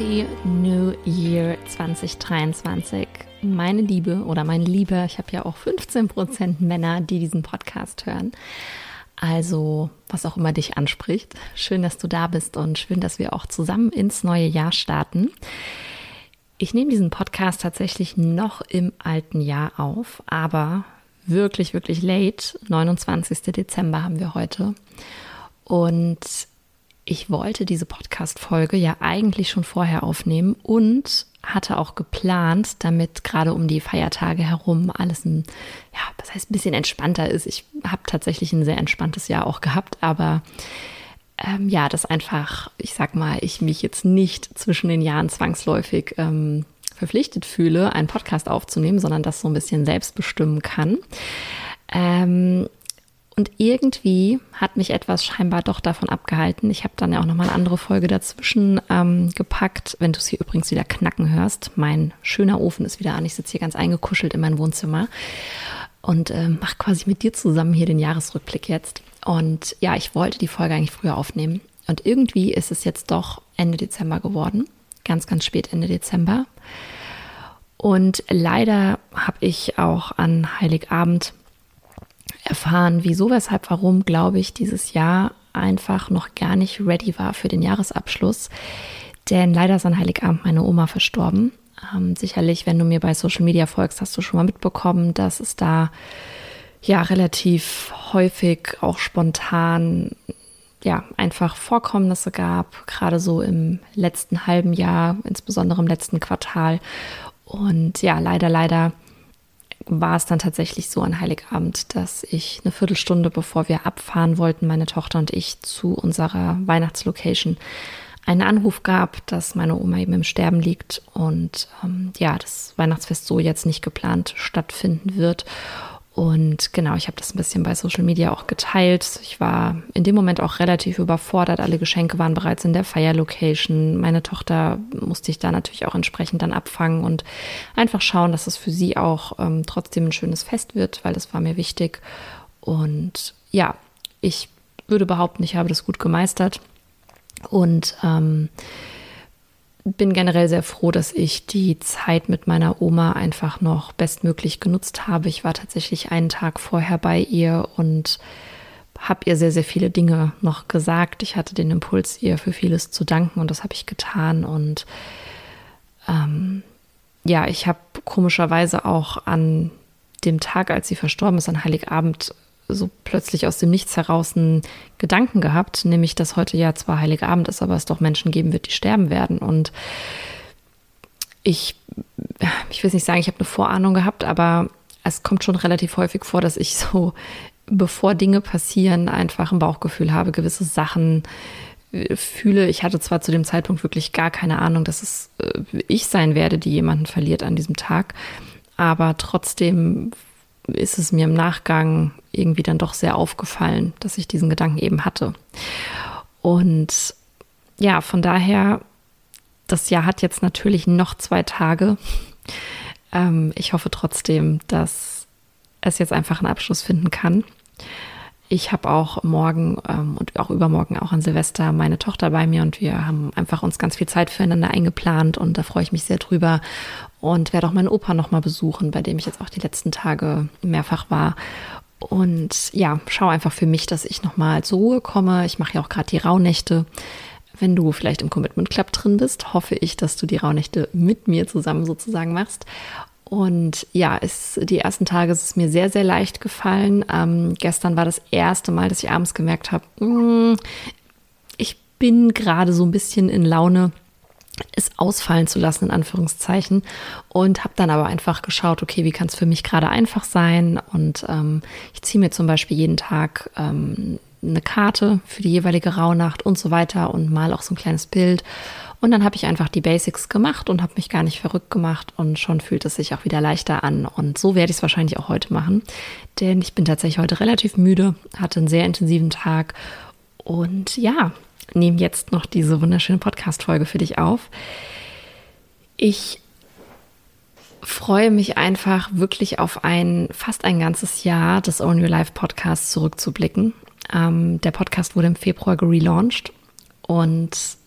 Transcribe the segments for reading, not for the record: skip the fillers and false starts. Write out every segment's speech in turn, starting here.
Happy New Year 2023. Meine Liebe oder mein Lieber, ich habe ja auch 15% Männer, die diesen Podcast hören. Also, was auch immer dich anspricht. Schön, dass du da bist und schön, dass wir auch zusammen ins neue Jahr starten. Ich nehme diesen Podcast tatsächlich noch im alten Jahr auf, aber wirklich, wirklich late. 29. Dezember haben wir heute. Und ich wollte diese Podcast-Folge ja eigentlich schon vorher aufnehmen und hatte auch geplant, damit gerade um die Feiertage herum alles ein bisschen entspannter ist. Ich habe tatsächlich ein sehr entspanntes Jahr auch gehabt, aber dass einfach, ich mich jetzt nicht zwischen den Jahren zwangsläufig verpflichtet fühle, einen Podcast aufzunehmen, sondern das so ein bisschen selbst bestimmen kann. Und irgendwie hat mich etwas scheinbar doch davon abgehalten. Ich habe dann ja auch nochmal eine andere Folge dazwischen gepackt, wenn du es hier übrigens wieder knacken hörst. Mein schöner Ofen ist wieder an. Ich sitze hier ganz eingekuschelt in meinem Wohnzimmer und mache quasi mit dir zusammen hier den Jahresrückblick jetzt. Und ja, ich wollte die Folge eigentlich früher aufnehmen. Und irgendwie ist es jetzt doch Ende Dezember geworden. Ganz, ganz spät Ende Dezember. Und leider habe ich auch an Heiligabend erfahren, wieso, weshalb, warum, glaube ich, dieses Jahr einfach noch gar nicht ready war für den Jahresabschluss. Denn leider ist an Heiligabend meine Oma verstorben. Sicherlich, wenn du mir bei Social Media folgst, hast du schon mal mitbekommen, dass es da ja relativ häufig auch spontan einfach Vorkommnisse gab, gerade so im letzten halben Jahr, insbesondere im letzten Quartal. Und ja, leider war es dann tatsächlich so an Heiligabend, dass ich eine Viertelstunde, bevor wir abfahren wollten, meine Tochter und ich, zu unserer Weihnachtslocation einen Anruf gab, dass meine Oma eben im Sterben liegt und das Weihnachtsfest so jetzt nicht geplant stattfinden wird. Und genau, ich habe das ein bisschen bei Social Media auch geteilt. Ich war in dem Moment auch relativ überfordert. Alle Geschenke waren bereits in der Feierlocation. Meine Tochter musste ich da natürlich auch entsprechend dann abfangen und einfach schauen, dass es für sie auch trotzdem ein schönes Fest wird, weil das war mir wichtig. Und ja, ich würde behaupten, ich habe das gut gemeistert und bin generell sehr froh, dass ich die Zeit mit meiner Oma einfach noch bestmöglich genutzt habe. Ich war tatsächlich einen Tag vorher bei ihr und habe ihr sehr, sehr viele Dinge noch gesagt. Ich hatte den Impuls, ihr für vieles zu danken und das habe ich getan. Und ich habe komischerweise auch an dem Tag, als sie verstorben ist, an Heiligabend, so plötzlich aus dem Nichts heraus einen Gedanken gehabt, nämlich, dass heute ja zwar Heiligabend ist, aber es doch Menschen geben wird, die sterben werden. Und ich will nicht sagen, ich habe eine Vorahnung gehabt, aber es kommt schon relativ häufig vor, dass ich so, bevor Dinge passieren, einfach ein Bauchgefühl habe, gewisse Sachen fühle. Ich hatte zwar zu dem Zeitpunkt wirklich gar keine Ahnung, dass es ich sein werde, die jemanden verliert an diesem Tag, aber trotzdem ist es mir im Nachgang irgendwie dann doch sehr aufgefallen, dass ich diesen Gedanken eben hatte. Und ja, von daher, das Jahr hat jetzt natürlich noch 2 Tage. Ich hoffe trotzdem, dass es jetzt einfach einen Abschluss finden kann. Ich habe auch morgen und auch übermorgen auch an Silvester meine Tochter bei mir und wir haben einfach uns ganz viel Zeit füreinander eingeplant und da freue ich mich sehr drüber und werde auch meinen Opa nochmal besuchen, bei dem ich jetzt auch die letzten Tage mehrfach war. Und ja, schau einfach für mich, dass ich nochmal zur Ruhe komme. Ich mache ja auch gerade die Rauhnächte. Wenn du vielleicht im Commitment Club drin bist, hoffe ich, dass du die Rauhnächte mit mir zusammen sozusagen machst. Und ja, die ersten Tage ist es mir sehr, sehr leicht gefallen. Gestern war das erste Mal, dass ich abends gemerkt habe, ich bin gerade so ein bisschen in Laune, es ausfallen zu lassen, in Anführungszeichen. Und habe dann aber einfach geschaut, okay, wie kann es für mich gerade einfach sein? Und ich ziehe mir zum Beispiel jeden Tag eine Karte für die jeweilige Rauhnacht und so weiter und mal auch so ein kleines Bild. Und dann habe ich einfach die Basics gemacht und habe mich gar nicht verrückt gemacht und schon fühlt es sich auch wieder leichter an. Und so werde ich es wahrscheinlich auch heute machen, denn ich bin tatsächlich heute relativ müde, hatte einen sehr intensiven Tag und ja, nehme jetzt noch diese wunderschöne Podcast-Folge für dich auf. Ich freue mich einfach wirklich auf fast ein ganzes Jahr des Own Your Life Podcasts zurückzublicken. Der Podcast wurde im Februar gelauncht und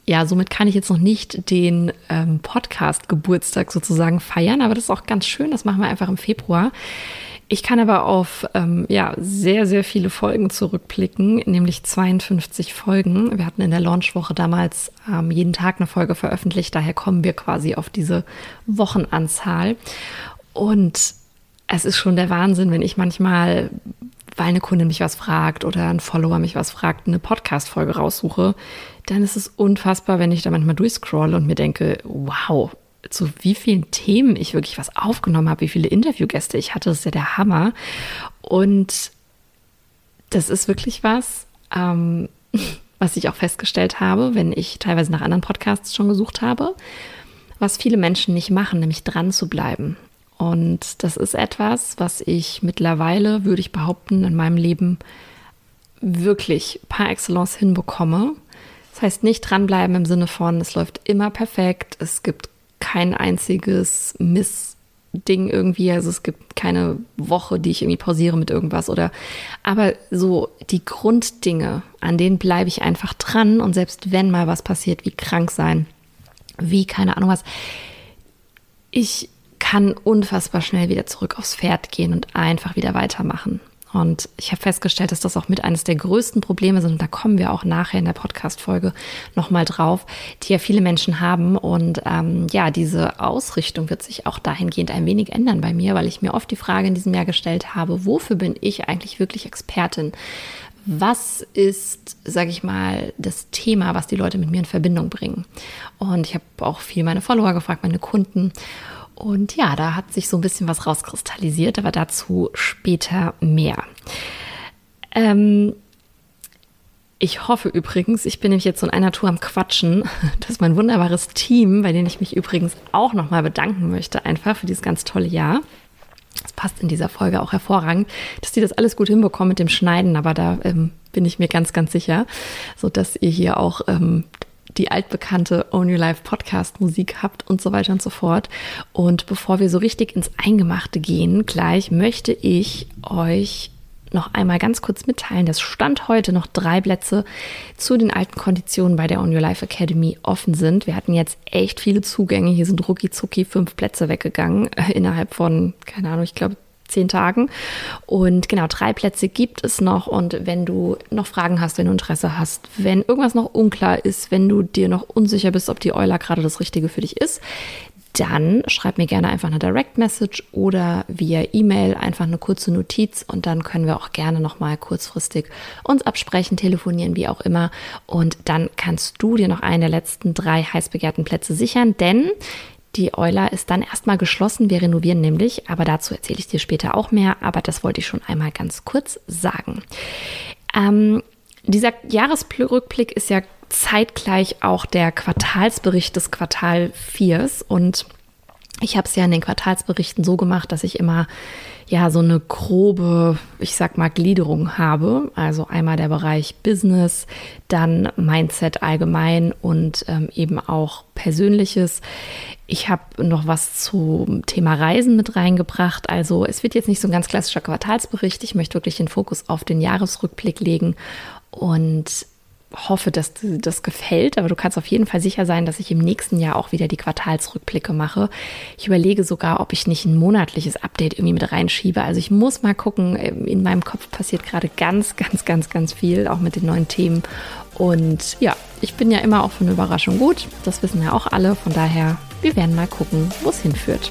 ja, somit kann ich jetzt noch nicht den Podcast-Geburtstag sozusagen feiern, aber das ist auch ganz schön, das machen wir einfach im Februar. Ich kann aber auf sehr, sehr viele Folgen zurückblicken, nämlich 52 Folgen. Wir hatten in der Launchwoche damals jeden Tag eine Folge veröffentlicht, daher kommen wir quasi auf diese Wochenanzahl. Und es ist schon der Wahnsinn, wenn ich manchmal, weil eine Kundin mich was fragt oder ein Follower mich was fragt, eine Podcast-Folge raussuche, dann ist es unfassbar, wenn ich da manchmal durchscrolle und mir denke, wow, zu wie vielen Themen ich wirklich was aufgenommen habe, wie viele Interviewgäste ich hatte, das ist ja der Hammer. Und das ist wirklich was, was ich auch festgestellt habe, wenn ich teilweise nach anderen Podcasts schon gesucht habe, was viele Menschen nicht machen, nämlich dran zu bleiben. Und das ist etwas, was ich mittlerweile, würde ich behaupten, in meinem Leben wirklich par excellence hinbekomme. Das heißt, nicht dranbleiben im Sinne von, es läuft immer perfekt, es gibt kein einziges Missding irgendwie, also es gibt keine Woche, die ich irgendwie pausiere mit irgendwas aber so die Grunddinge, an denen bleibe ich einfach dran und selbst wenn mal was passiert, wie krank sein, wie keine Ahnung was, ich kann unfassbar schnell wieder zurück aufs Pferd gehen und einfach wieder weitermachen. Und ich habe festgestellt, dass das auch mit eines der größten Probleme sind. Und da kommen wir auch nachher in der Podcast-Folge nochmal drauf, die ja viele Menschen haben. Und diese Ausrichtung wird sich auch dahingehend ein wenig ändern bei mir, weil ich mir oft die Frage in diesem Jahr gestellt habe, wofür bin ich eigentlich wirklich Expertin? Was ist, sage ich mal, das Thema, was die Leute mit mir in Verbindung bringen? Und ich habe auch viel meine Follower gefragt, meine Kunden. Und ja, da hat sich so ein bisschen was rauskristallisiert, aber dazu später mehr. Ich hoffe übrigens, ich bin nämlich jetzt so in einer Tour am Quatschen, dass mein wunderbares Team, bei dem ich mich übrigens auch nochmal bedanken möchte, einfach für dieses ganz tolle Jahr. Das passt in dieser Folge auch hervorragend, dass die das alles gut hinbekommen mit dem Schneiden, aber da bin ich mir ganz, ganz sicher, sodass ihr hier auch die altbekannte Own Your Life Podcast Musik habt und so weiter und so fort. Und bevor wir so richtig ins Eingemachte gehen, gleich möchte ich euch noch einmal ganz kurz mitteilen, dass Stand heute noch 3 Plätze zu den alten Konditionen bei der Own Your Life Academy offen sind. Wir hatten jetzt echt viele Zugänge. Hier sind rucki zucki 5 Plätze weggegangen innerhalb von, keine Ahnung, ich glaube 10 Tagen. Und genau, 3 Plätze gibt es noch. Und wenn du noch Fragen hast, wenn du Interesse hast, wenn irgendwas noch unklar ist, wenn du dir noch unsicher bist, ob die Euler gerade das Richtige für dich ist, dann schreib mir gerne einfach eine Direct Message oder via E-Mail einfach eine kurze Notiz und dann können wir auch gerne nochmal kurzfristig uns absprechen, telefonieren, wie auch immer. Und dann kannst du dir noch einen der letzten 3 heiß begehrten Plätze sichern, denn die Euler ist dann erstmal geschlossen. Wir renovieren nämlich, aber dazu erzähle ich dir später auch mehr. Aber das wollte ich schon einmal ganz kurz sagen. Dieser Jahresrückblick ist ja zeitgleich auch der Quartalsbericht des Quartal 4. Und ich habe es ja in den Quartalsberichten so gemacht, dass ich immer so eine grobe, ich sag mal, Gliederung habe. Also einmal der Bereich Business, dann Mindset allgemein und eben auch Persönliches. Ich habe noch was zum Thema Reisen mit reingebracht. Also es wird jetzt nicht so ein ganz klassischer Quartalsbericht. Ich möchte wirklich den Fokus auf den Jahresrückblick legen und hoffe, dass dir das gefällt, aber du kannst auf jeden Fall sicher sein, dass ich im nächsten Jahr auch wieder die Quartalsrückblicke mache. Ich überlege sogar, ob ich nicht ein monatliches Update irgendwie mit reinschiebe. Also ich muss mal gucken, in meinem Kopf passiert gerade ganz, ganz, ganz, ganz viel, auch mit den neuen Themen. Und ja, ich bin ja immer auch für eine Überraschung gut. Das wissen ja auch alle. Von daher, wir werden mal gucken, wo es hinführt.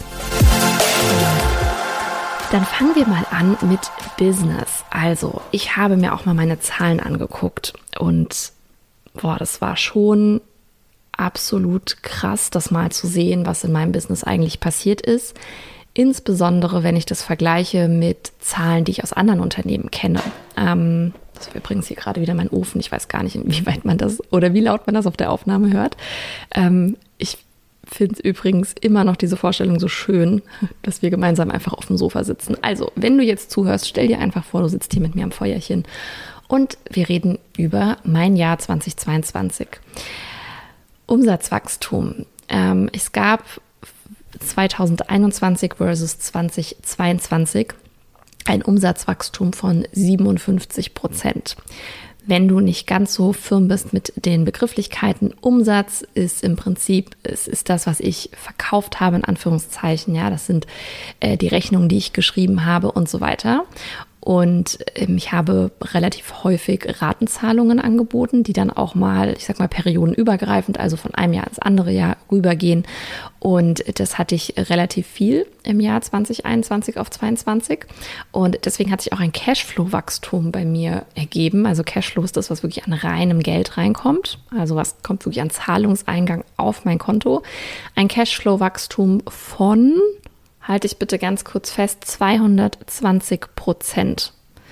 Dann fangen wir mal an mit Business. Also, ich habe mir auch mal meine Zahlen angeguckt und das war schon absolut krass, das mal zu sehen, was in meinem Business eigentlich passiert ist. Insbesondere, wenn ich das vergleiche mit Zahlen, die ich aus anderen Unternehmen kenne. Das war übrigens hier gerade wieder mein Ofen. Ich weiß gar nicht, inwieweit man das oder wie laut man das auf der Aufnahme hört. Ich finde übrigens immer noch diese Vorstellung so schön, dass wir gemeinsam einfach auf dem Sofa sitzen. Also, wenn du jetzt zuhörst, stell dir einfach vor, du sitzt hier mit mir am Feuerchen und wir reden über mein Jahr 2022. Umsatzwachstum. Es gab 2021 versus 2022 ein Umsatzwachstum von 57%. wenn du nicht ganz so firm bist mit den Begrifflichkeiten, Umsatz ist im Prinzip, es ist das, was ich verkauft habe, in Anführungszeichen. Ja, das sind die Rechnungen, die ich geschrieben habe und so weiter. Und ich habe relativ häufig Ratenzahlungen angeboten, die dann auch mal, ich sag mal, periodenübergreifend, also von einem Jahr ins andere Jahr rübergehen. Und das hatte ich relativ viel im Jahr 2021 auf 2022. Und deswegen hat sich auch ein Cashflow-Wachstum bei mir ergeben. Also Cashflow ist das, was wirklich an reinem Geld reinkommt. Also was kommt wirklich an Zahlungseingang auf mein Konto. Ein Cashflow-Wachstum von, halte ich bitte ganz kurz fest, 220%.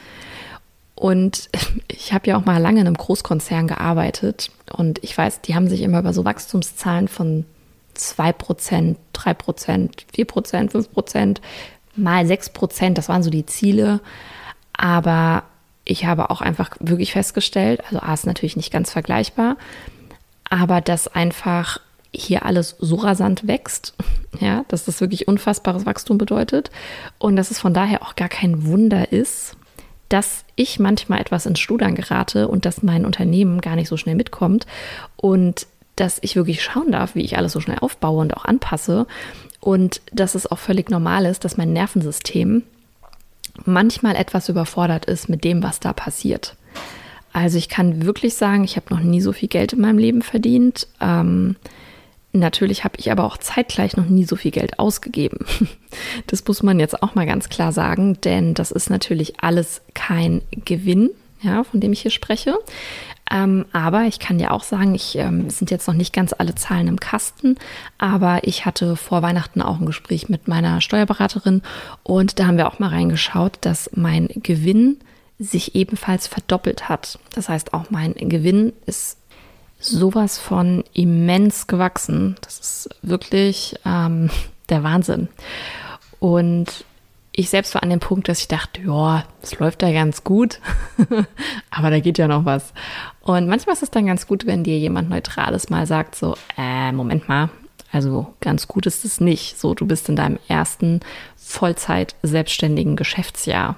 Und ich habe ja auch mal lange in einem Großkonzern gearbeitet und ich weiß, die haben sich immer über so Wachstumszahlen von 2%, 3%, 4%, 5%, mal 6%, das waren so die Ziele. Aber ich habe auch einfach wirklich festgestellt, also A ist natürlich nicht ganz vergleichbar, aber dass einfach hier alles so rasant wächst, ja, dass das wirklich unfassbares Wachstum bedeutet und dass es von daher auch gar kein Wunder ist, dass ich manchmal etwas ins Schludern gerate und dass mein Unternehmen gar nicht so schnell mitkommt und dass ich wirklich schauen darf, wie ich alles so schnell aufbaue und auch anpasse und dass es auch völlig normal ist, dass mein Nervensystem manchmal etwas überfordert ist mit dem, was da passiert. Also ich kann wirklich sagen, ich habe noch nie so viel Geld in meinem Leben verdient. Natürlich habe ich aber auch zeitgleich noch nie so viel Geld ausgegeben. Das muss man jetzt auch mal ganz klar sagen, denn das ist natürlich alles kein Gewinn, ja, von dem ich hier spreche. Aber ich kann dir auch sagen, es sind jetzt noch nicht ganz alle Zahlen im Kasten, aber ich hatte vor Weihnachten auch ein Gespräch mit meiner Steuerberaterin und da haben wir auch mal reingeschaut, dass mein Gewinn sich ebenfalls verdoppelt hat. Das heißt, auch mein Gewinn ist sowas von immens gewachsen. Das ist wirklich der Wahnsinn. Und ich selbst war an dem Punkt, dass ich dachte, ja, es läuft ja ganz gut, aber da geht ja noch was. Und manchmal ist es dann ganz gut, wenn dir jemand Neutrales mal sagt, so, Moment mal, also ganz gut ist es nicht. So, du bist in deinem ersten Vollzeit selbstständigen Geschäftsjahr.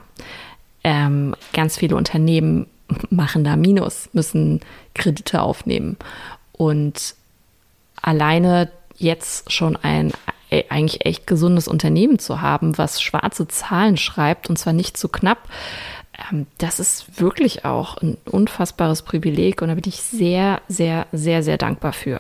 Ganz viele Unternehmen machen da Minus, müssen Kredite aufnehmen. Und alleine jetzt schon ein eigentlich echt gesundes Unternehmen zu haben, was schwarze Zahlen schreibt und zwar nicht zu knapp, das ist wirklich auch ein unfassbares Privileg und da bin ich sehr, sehr, sehr, sehr dankbar für.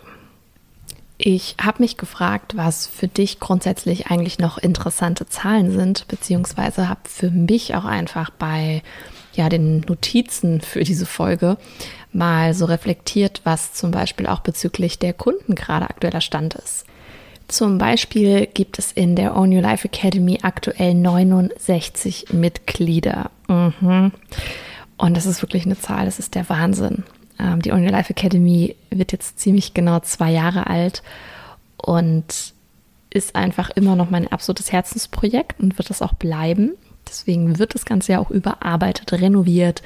Ich habe mich gefragt, was für dich grundsätzlich eigentlich noch interessante Zahlen sind, beziehungsweise habe für mich auch einfach bei den Notizen für diese Folge mal so reflektiert, was zum Beispiel auch bezüglich der Kunden gerade aktueller Stand ist. Zum Beispiel gibt es in der Own Your Life Academy aktuell 69 Mitglieder. Und das ist wirklich eine Zahl, das ist der Wahnsinn. Die Own Your Life Academy wird jetzt ziemlich genau 2 Jahre alt und ist einfach immer noch mein absolutes Herzensprojekt und wird das auch bleiben. Deswegen wird das Ganze ja auch überarbeitet, renoviert,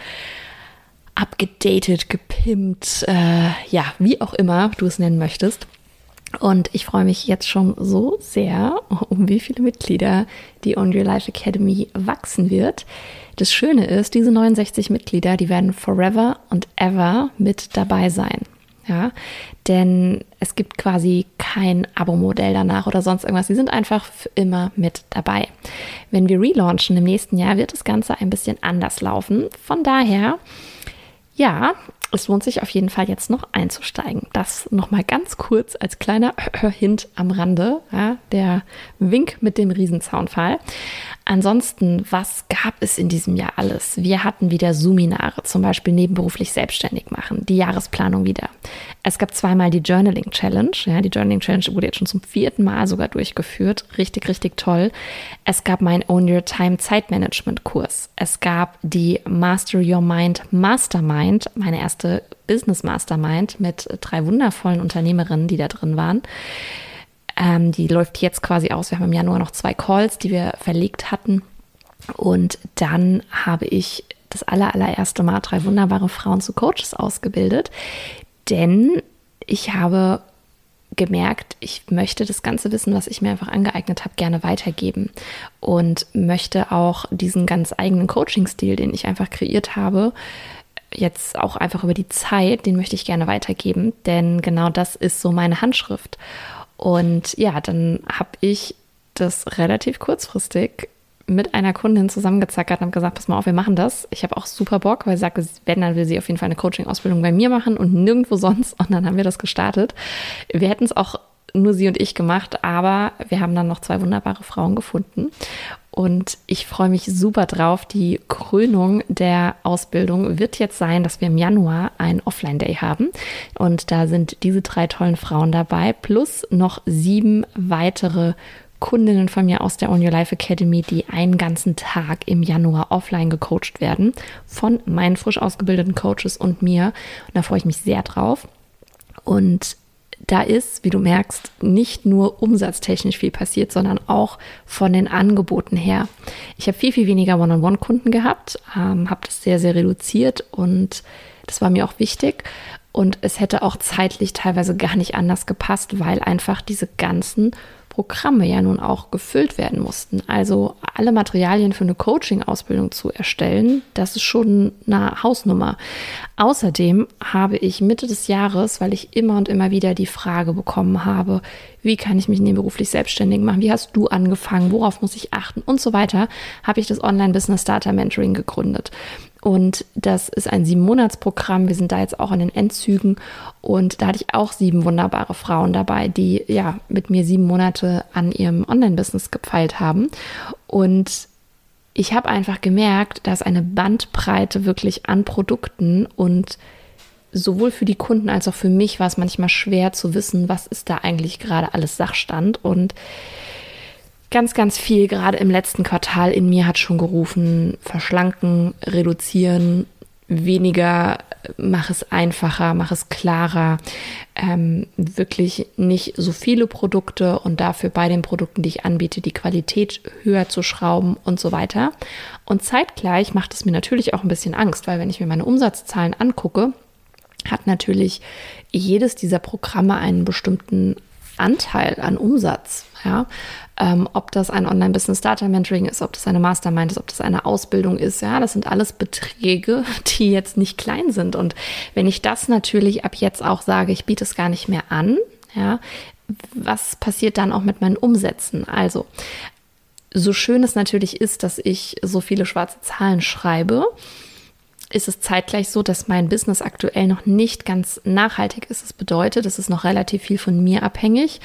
abgedatet, gepimpt, wie auch immer du es nennen möchtest. Und ich freue mich jetzt schon so sehr, um wie viele Mitglieder die Own Your Life Academy wachsen wird. Das Schöne ist, diese 69 Mitglieder, die werden forever and ever mit dabei sein. Ja, denn es gibt quasi kein Abo-Modell danach oder sonst irgendwas. Sie sind einfach für immer mit dabei. Wenn wir relaunchen im nächsten Jahr, wird das Ganze ein bisschen anders laufen. Von daher, ja, es lohnt sich auf jeden Fall jetzt noch einzusteigen. Das nochmal ganz kurz als kleiner Hint am Rande, ja, der Wink mit dem Riesenzaunfall. Ansonsten, was gab es in diesem Jahr alles? Wir hatten wieder Seminare, zum Beispiel nebenberuflich selbstständig machen, die Jahresplanung wieder. Es gab 2-mal die Journaling Challenge. Ja, die Journaling Challenge wurde jetzt schon zum 4. Mal sogar durchgeführt. Richtig, richtig toll. Es gab mein Own Your Time Zeitmanagement Kurs. Es gab die Master Your Mind Mastermind, meine erste Business Mastermind mit 3 wundervollen Unternehmerinnen, die da drin waren. Die läuft jetzt quasi aus. Wir haben im Januar noch 2 Calls, die wir verlegt hatten. Und dann habe ich das allererste Mal 3 wunderbare Frauen zu Coaches ausgebildet. Denn ich habe gemerkt, ich möchte das ganze Wissen, was ich mir einfach angeeignet habe, gerne weitergeben. Und möchte auch diesen ganz eigenen Coaching-Stil, den ich einfach kreiert habe, jetzt auch einfach über die Zeit, den möchte ich gerne weitergeben, denn genau das ist so meine Handschrift. Und ja, dann habe ich das relativ kurzfristig mit einer Kundin zusammengezackert und habe gesagt, pass mal auf, wir machen das. Ich habe auch super Bock, weil sie sagte, wenn, dann will sie auf jeden Fall eine Coaching-Ausbildung bei mir machen und nirgendwo sonst. Und dann haben wir das gestartet. Wir hätten es auch nur sie und ich gemacht, aber wir haben dann noch 2 wunderbare Frauen gefunden. Und ich freue mich super drauf. Die Krönung der Ausbildung wird jetzt sein, dass wir im Januar einen Offline-Day haben. Und da sind diese 3 tollen Frauen dabei, plus noch 7 weitere Kundinnen von mir aus der Own Your Life Academy, die einen ganzen Tag im Januar offline gecoacht werden von meinen frisch ausgebildeten Coaches und mir. Und da freue ich mich sehr drauf. Und da ist, wie du merkst, nicht nur umsatztechnisch viel passiert, sondern auch von den Angeboten her. Ich habe viel, viel weniger One-on-One-Kunden gehabt, habe das sehr, sehr reduziert und das war mir auch wichtig. Und es hätte auch zeitlich teilweise gar nicht anders gepasst, weil einfach diese ganzen Programme ja nun auch gefüllt werden mussten. Also alle Materialien für eine Coaching-Ausbildung zu erstellen, das ist schon eine Hausnummer. Außerdem habe ich Mitte des Jahres, weil ich immer und immer wieder die Frage bekommen habe, wie kann ich mich nebenberuflich selbstständig machen, wie hast du angefangen, worauf muss ich achten und so weiter, habe ich das Online-Business Starter Mentoring gegründet. Und das ist ein 7-Monats-Programm. Wir sind da jetzt auch in den Endzügen. Und da hatte ich auch 7 wunderbare Frauen dabei, die ja mit mir 7 Monate an ihrem Online-Business gefeilt haben. Und ich habe einfach gemerkt, da ist eine Bandbreite wirklich an Produkten und sowohl für die Kunden als auch für mich war es manchmal schwer zu wissen, was ist da eigentlich gerade alles Sachstand. Und ganz, ganz viel, gerade im letzten Quartal in mir hat schon gerufen, verschlanken, reduzieren, weniger, mach es einfacher, mach es klarer, wirklich nicht so viele Produkte und dafür bei den Produkten, die ich anbiete, die Qualität höher zu schrauben und so weiter. Und zeitgleich macht es mir natürlich auch ein bisschen Angst, weil wenn ich mir meine Umsatzzahlen angucke, hat natürlich jedes dieser Programme einen bestimmten Anteil an Umsatz, ja, ob das ein Online-Business-Starter-Mentoring ist, ob das eine Mastermind ist, ob das eine Ausbildung ist, ja, das sind alles Beträge, die jetzt nicht klein sind. Und wenn ich das natürlich ab jetzt auch sage, ich biete es gar nicht mehr an, ja, was passiert dann auch mit meinen Umsätzen? Also, so schön es natürlich ist, dass ich so viele schwarze Zahlen schreibe, ist es zeitgleich so, dass mein Business aktuell noch nicht ganz nachhaltig ist. Das bedeutet, es ist noch relativ viel von mir abhängig,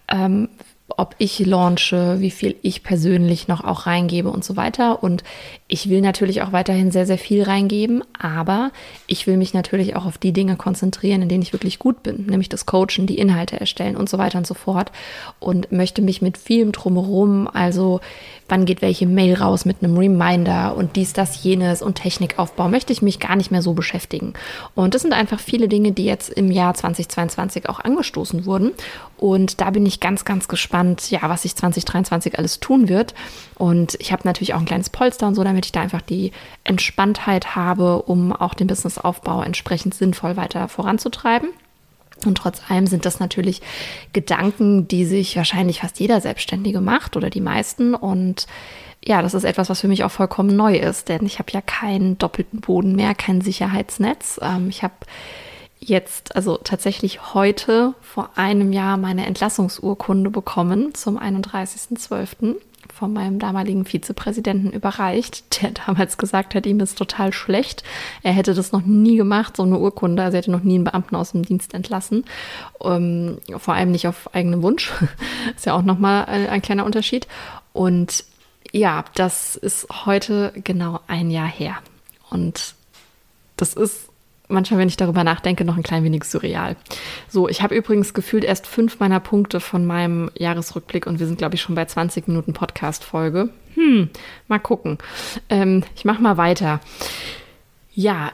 ob ich launche, wie viel ich persönlich noch auch reingebe und so weiter. Und ich will natürlich auch weiterhin sehr, sehr viel reingeben, aber ich will mich natürlich auch auf die Dinge konzentrieren, in denen ich wirklich gut bin, nämlich das Coachen, die Inhalte erstellen und so weiter und so fort und möchte mich mit vielem drumherum, also wann geht welche Mail raus mit einem Reminder und dies, das, jenes und Technikaufbau, möchte ich mich gar nicht mehr so beschäftigen. Und das sind einfach viele Dinge, die jetzt im Jahr 2022 auch angestoßen wurden. Und da bin ich ganz, ganz gespannt, ja, was sich 2023 alles tun wird. Und ich habe natürlich auch ein kleines Polster und so, damit ich da einfach die Entspanntheit habe, um auch den Businessaufbau entsprechend sinnvoll weiter voranzutreiben. Und trotz allem sind das natürlich Gedanken, die sich wahrscheinlich fast jeder Selbstständige macht oder die meisten. Und ja, das ist etwas, was für mich auch vollkommen neu ist, denn ich habe ja keinen doppelten Boden mehr, kein Sicherheitsnetz. Ich habe jetzt, also tatsächlich heute vor einem Jahr meine Entlassungsurkunde bekommen zum 31.12. von meinem damaligen Vizepräsidenten überreicht, der damals gesagt hat, ihm ist total schlecht. Er hätte das noch nie gemacht, so eine Urkunde. Also er hätte noch nie einen Beamten aus dem Dienst entlassen. Vor allem nicht auf eigenen Wunsch. Ist ja auch nochmal ein kleiner Unterschied. Und ja, das ist heute genau ein Jahr her. Und das ist manchmal, wenn ich darüber nachdenke, noch ein klein wenig surreal. So, ich habe übrigens gefühlt erst 5 meiner Punkte von meinem Jahresrückblick und wir sind, glaube ich, schon bei 20 Minuten Podcast-Folge. Mal gucken. Ich mache mal weiter. Ja,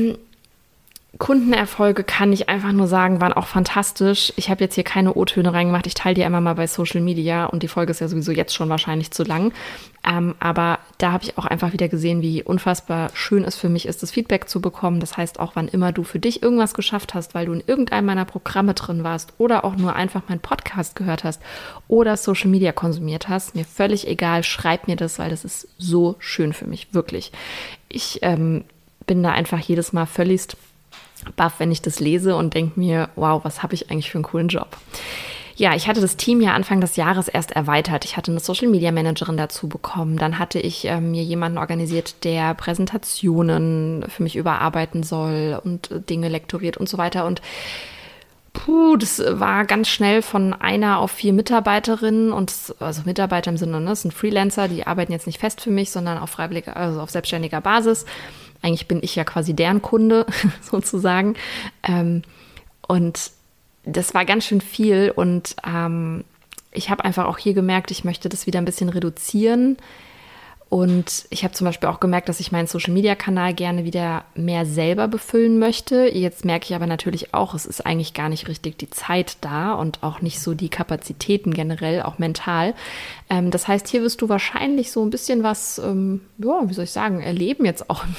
Kundenerfolge kann ich einfach nur sagen, waren auch fantastisch. Ich habe jetzt hier keine O-Töne reingemacht. Ich teile die immer mal bei Social Media und die Folge ist ja sowieso jetzt schon wahrscheinlich zu lang. Aber da habe ich auch einfach wieder gesehen, wie unfassbar schön es für mich ist, das Feedback zu bekommen. Das heißt, auch wann immer du für dich irgendwas geschafft hast, weil du in irgendeinem meiner Programme drin warst oder auch nur einfach meinen Podcast gehört hast oder Social Media konsumiert hast, mir völlig egal, schreib mir das, weil das ist so schön für mich, wirklich. Ich bin da einfach jedes Mal völligst baff, wenn ich das lese und denke mir, wow, was habe ich eigentlich für einen coolen Job. Ja, ich hatte das Team ja Anfang des Jahres erst erweitert. Ich hatte eine Social-Media-Managerin dazu bekommen. Dann hatte ich mir jemanden organisiert, der Präsentationen für mich überarbeiten soll und Dinge lektoriert und so weiter. Und das war ganz schnell von 1 auf 4 Mitarbeiterinnen also Mitarbeiter im Sinne, ne, das sind Freelancer, die arbeiten jetzt nicht fest für mich, sondern auf freiwilliger, also auf selbstständiger Basis. Eigentlich bin ich ja quasi deren Kunde sozusagen. Und das war ganz schön viel und ich habe einfach auch hier gemerkt, ich möchte das wieder ein bisschen reduzieren. Und ich habe zum Beispiel auch gemerkt, dass ich meinen Social-Media-Kanal gerne wieder mehr selber befüllen möchte. Jetzt merke ich aber natürlich auch, es ist eigentlich gar nicht richtig die Zeit da und auch nicht so die Kapazitäten generell, auch mental. Das heißt, hier wirst du wahrscheinlich so ein bisschen was, wie soll ich sagen, erleben jetzt auch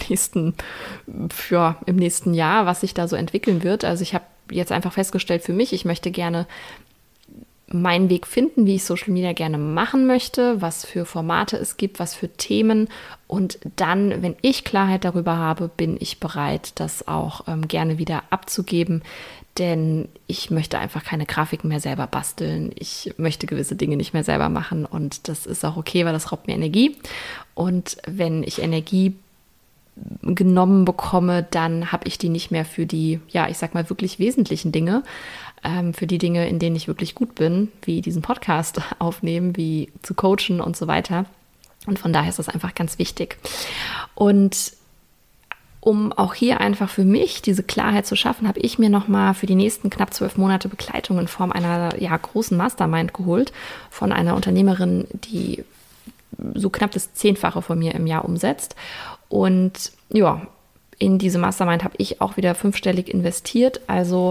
im nächsten Jahr, was sich da so entwickeln wird. Also ich habe jetzt einfach festgestellt für mich, ich möchte gerne meinen Weg finden, wie ich Social Media gerne machen möchte, was für Formate es gibt, was für Themen. Und dann, wenn ich Klarheit darüber habe, bin ich bereit, das auch gerne wieder abzugeben. Denn ich möchte einfach keine Grafiken mehr selber basteln. Ich möchte gewisse Dinge nicht mehr selber machen. Und das ist auch okay, weil das raubt mir Energie. Und wenn ich Energie genommen bekomme, dann habe ich die nicht mehr für die, ich sag mal, wirklich wesentlichen Dinge, für die Dinge, in denen ich wirklich gut bin, wie diesen Podcast aufnehmen, wie zu coachen und so weiter. Und von daher ist das einfach ganz wichtig. Und um auch hier einfach für mich diese Klarheit zu schaffen, habe ich mir nochmal für die nächsten knapp 12 Monate Begleitung in Form einer großen Mastermind geholt von einer Unternehmerin, die so knapp das 10-fache von mir im Jahr umsetzt. Und in diese Mastermind habe ich auch wieder 5-stellig investiert. Also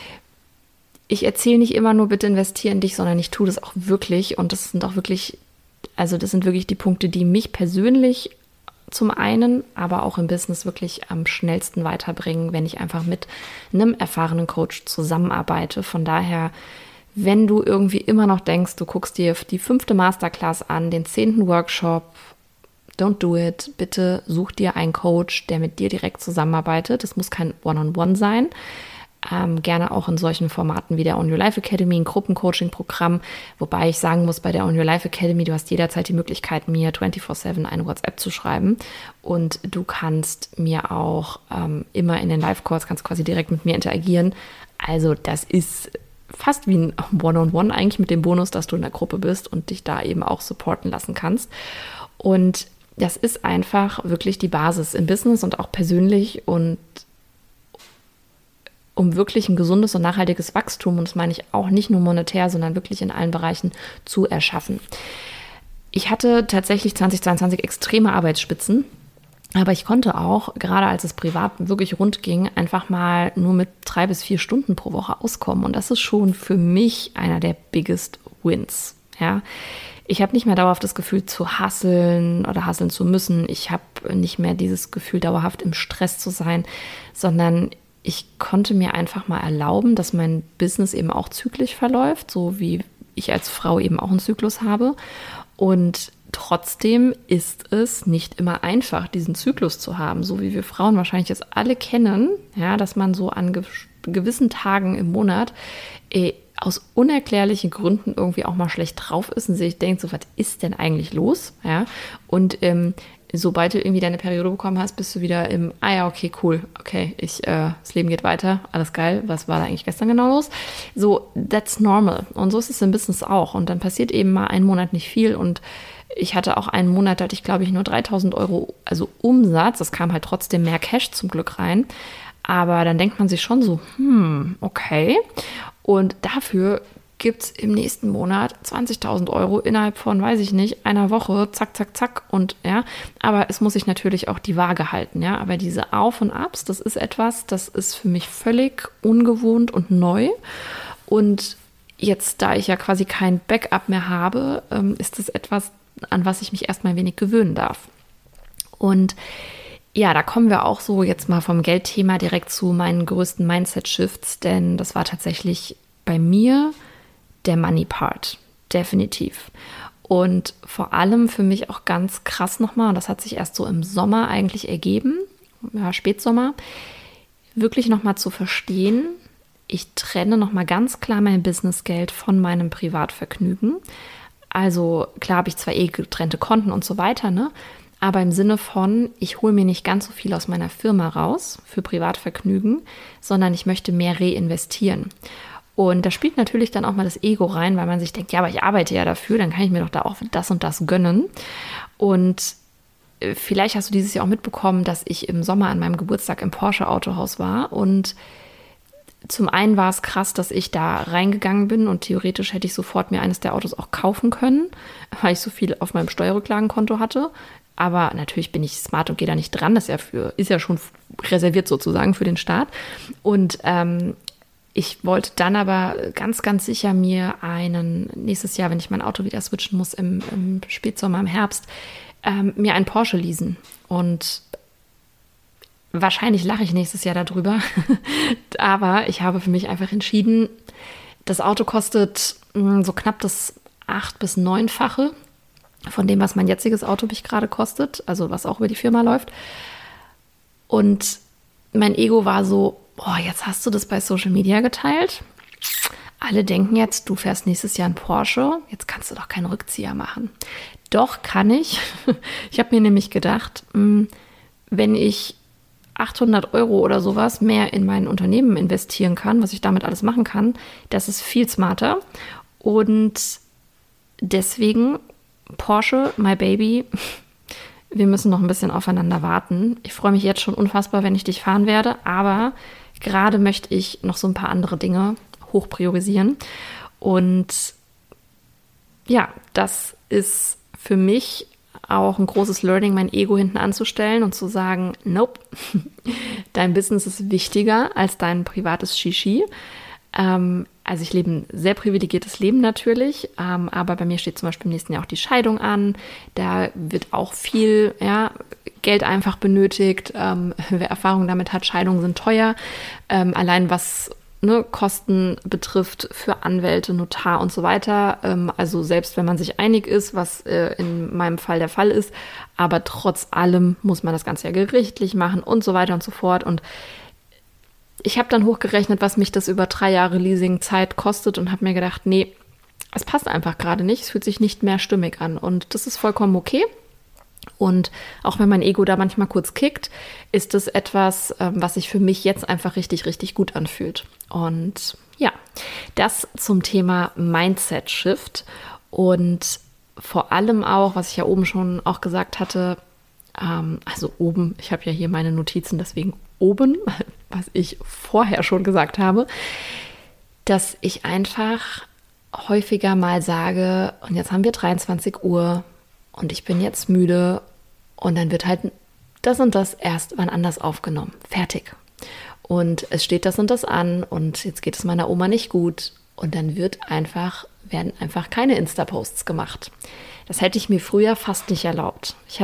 ich erzähle nicht immer nur, bitte investiere in dich, sondern ich tue das auch wirklich. Und das sind auch wirklich, das sind wirklich die Punkte, die mich persönlich zum einen, aber auch im Business wirklich am schnellsten weiterbringen, wenn ich einfach mit einem erfahrenen Coach zusammenarbeite. Von daher, wenn du irgendwie immer noch denkst, du guckst dir die 5. Masterclass an, den 10. Workshop, don't do it. Bitte such dir einen Coach, der mit dir direkt zusammenarbeitet. Das muss kein One-on-One sein. Gerne auch in solchen Formaten wie der On Your Life Academy, ein Gruppencoaching-Programm. Wobei ich sagen muss, bei der On Your Life Academy, du hast jederzeit die Möglichkeit, mir 24/7 eine WhatsApp zu schreiben. Und du kannst mir auch immer in den Live-Calls, kannst quasi direkt mit mir interagieren. Also das ist fast wie ein One-on-One eigentlich mit dem Bonus, dass du in der Gruppe bist und dich da eben auch supporten lassen kannst. Und das ist einfach wirklich die Basis im Business und auch persönlich und um wirklich ein gesundes und nachhaltiges Wachstum, und das meine ich auch nicht nur monetär, sondern wirklich in allen Bereichen zu erschaffen. Ich hatte tatsächlich 2022 extreme Arbeitsspitzen, aber ich konnte auch, gerade als es privat wirklich rund ging, einfach mal nur mit 3 bis 4 Stunden pro Woche auskommen. Und das ist schon für mich einer der biggest wins. Ja. Ich habe nicht mehr dauerhaft das Gefühl zu hustlen oder hustlen zu müssen. Ich habe nicht mehr dieses Gefühl, dauerhaft im Stress zu sein, sondern ich konnte mir einfach mal erlauben, dass mein Business eben auch zyklisch verläuft, so wie ich als Frau eben auch einen Zyklus habe. Und trotzdem ist es nicht immer einfach, diesen Zyklus zu haben, so wie wir Frauen wahrscheinlich es alle kennen, ja, dass man so an gewissen Tagen im Monat aus unerklärlichen Gründen irgendwie auch mal schlecht drauf ist und sich denkt, so, was ist denn eigentlich los? Ja, und sobald du irgendwie deine Periode bekommen hast, bist du wieder im, okay, cool, okay, das Leben geht weiter, alles geil, was war da eigentlich gestern genau los? So, that's normal. Und so ist es im Business auch. Und dann passiert eben mal einen Monat nicht viel. Und ich hatte auch einen Monat, da hatte ich, glaube ich, nur 3.000 Euro, also Umsatz. Es kam halt trotzdem mehr Cash zum Glück rein. Aber dann denkt man sich schon so, okay. Und dafür gibt es im nächsten Monat 20.000 Euro innerhalb von, weiß ich nicht, einer Woche, zack, zack, zack. Und ja, aber es muss sich natürlich auch die Waage halten, ja. Aber diese Auf und Abs, das ist etwas, das ist für mich völlig ungewohnt und neu. Und jetzt, da ich ja quasi kein Backup mehr habe, ist das etwas, an was ich mich erstmal ein wenig gewöhnen darf. Und ja, da kommen wir auch so jetzt mal vom Geldthema direkt zu meinen größten Mindset-Shifts, denn das war tatsächlich bei mir der Money-Part, definitiv. Und vor allem für mich auch ganz krass nochmal, und das hat sich erst so im Sommer eigentlich ergeben, Spätsommer, wirklich nochmal zu verstehen, ich trenne nochmal ganz klar mein Businessgeld von meinem Privatvergnügen. Also klar habe ich zwar getrennte Konten und so weiter, ne? Aber im Sinne von, ich hole mir nicht ganz so viel aus meiner Firma raus für Privatvergnügen, sondern ich möchte mehr reinvestieren. Und da spielt natürlich dann auch mal das Ego rein, weil man sich denkt, ja, aber ich arbeite ja dafür, dann kann ich mir doch da auch das und das gönnen. Und vielleicht hast du dieses Jahr auch mitbekommen, dass ich im Sommer an meinem Geburtstag im Porsche Autohaus war. Und zum einen war es krass, dass ich da reingegangen bin und theoretisch hätte ich sofort mir eines der Autos auch kaufen können, weil ich so viel auf meinem Steuerrücklagenkonto hatte. Aber natürlich bin ich smart und gehe da nicht dran. Das ist ja schon reserviert sozusagen für den Start. Und ich wollte dann aber ganz, ganz sicher mir nächstes Jahr, wenn ich mein Auto wieder switchen muss, im Spätsommer, im Herbst, mir einen Porsche leasen. Und wahrscheinlich lache ich nächstes Jahr darüber. Aber ich habe für mich einfach entschieden, das Auto kostet so knapp das 8- bis 9-fache von dem, was mein jetziges Auto mich gerade kostet, also was auch über die Firma läuft. Und mein Ego war so, boah, jetzt hast du das bei Social Media geteilt. Alle denken jetzt, du fährst nächstes Jahr einen Porsche, jetzt kannst du doch keinen Rückzieher machen. Doch, kann ich. Ich habe mir nämlich gedacht, wenn ich 800 € oder sowas mehr in mein Unternehmen investieren kann, was ich damit alles machen kann, das ist viel smarter. Und deswegen Porsche, my baby, wir müssen noch ein bisschen aufeinander warten. Ich freue mich jetzt schon unfassbar, wenn ich dich fahren werde, aber gerade möchte ich noch so ein paar andere Dinge hoch priorisieren. Und ja, das ist für mich auch ein großes Learning, mein Ego hinten anzustellen und zu sagen, nope, dein Business ist wichtiger als dein privates Shishi. Also ich lebe ein sehr privilegiertes Leben natürlich, aber bei mir steht zum Beispiel im nächsten Jahr auch die Scheidung an. Da wird auch viel Geld einfach benötigt. Wer Erfahrung damit hat, Scheidungen sind teuer. Allein was Kosten betrifft für Anwälte, Notar und so weiter. Also selbst wenn man sich einig ist, was in meinem Fall der Fall ist, aber trotz allem muss man das Ganze ja gerichtlich machen und so weiter und so fort. Und ich habe dann hochgerechnet, was mich das über 3 Jahre Leasingzeit kostet und habe mir gedacht, nee, es passt einfach gerade nicht, es fühlt sich nicht mehr stimmig an und das ist vollkommen okay. Und auch wenn mein Ego da manchmal kurz kickt, ist es etwas, was sich für mich jetzt einfach richtig, richtig gut anfühlt. Und ja, das zum Thema Mindset Shift und vor allem auch, was ich ja oben schon auch gesagt hatte, also oben, ich habe ja hier meine Notizen, deswegen oben, was ich vorher schon gesagt habe, dass ich einfach häufiger mal sage, und jetzt haben wir 23 Uhr und ich bin jetzt müde und dann wird halt das und das erst wann anders aufgenommen. Fertig. Und es steht das und das an und jetzt geht es meiner Oma nicht gut und dann werden einfach keine Insta-Posts gemacht. Das hätte ich mir früher fast nicht erlaubt. Ich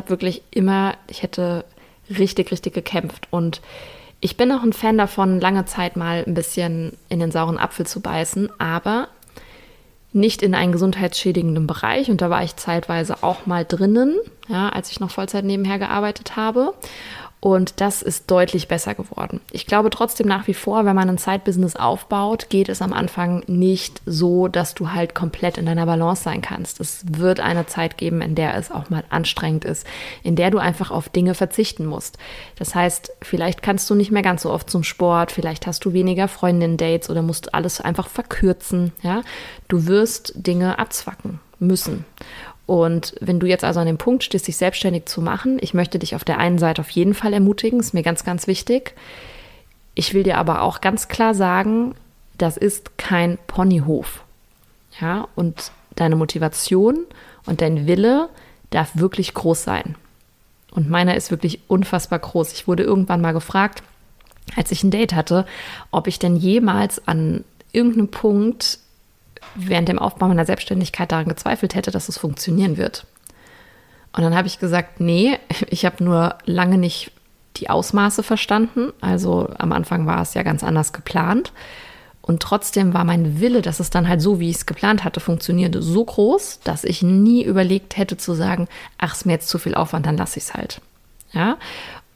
hätte richtig, richtig gekämpft. Und ich bin auch ein Fan davon, lange Zeit mal ein bisschen in den sauren Apfel zu beißen, aber nicht in einen gesundheitsschädigenden Bereich. Und da war ich zeitweise auch mal drinnen, als ich noch Vollzeit nebenher gearbeitet habe. Und das ist deutlich besser geworden. Ich glaube trotzdem nach wie vor, wenn man ein Side-Business aufbaut, geht es am Anfang nicht so, dass du halt komplett in deiner Balance sein kannst. Es wird eine Zeit geben, in der es auch mal anstrengend ist, in der du einfach auf Dinge verzichten musst. Das heißt, vielleicht kannst du nicht mehr ganz so oft zum Sport, vielleicht hast du weniger Freundinnen-Dates oder musst alles einfach verkürzen. Ja? Du wirst Dinge abzwacken müssen. Und wenn du jetzt also an dem Punkt stehst, dich selbstständig zu machen, ich möchte dich auf der einen Seite auf jeden Fall ermutigen, ist mir ganz, ganz wichtig. Ich will dir aber auch ganz klar sagen, das ist kein Ponyhof. Ja, und deine Motivation und dein Wille darf wirklich groß sein. Und meiner ist wirklich unfassbar groß. Ich wurde irgendwann mal gefragt, als ich ein Date hatte, ob ich denn jemals an irgendeinem Punkt während dem Aufbau meiner Selbstständigkeit daran gezweifelt hätte, dass es funktionieren wird. Und dann habe ich gesagt, nee, ich habe nur lange nicht die Ausmaße verstanden. Also am Anfang war es ja ganz anders geplant. Und trotzdem war mein Wille, dass es dann halt so, wie ich es geplant hatte, funktionierte, so groß, dass ich nie überlegt hätte zu sagen, ach, ist mir jetzt zu viel Aufwand, dann lasse ich es halt. Ja.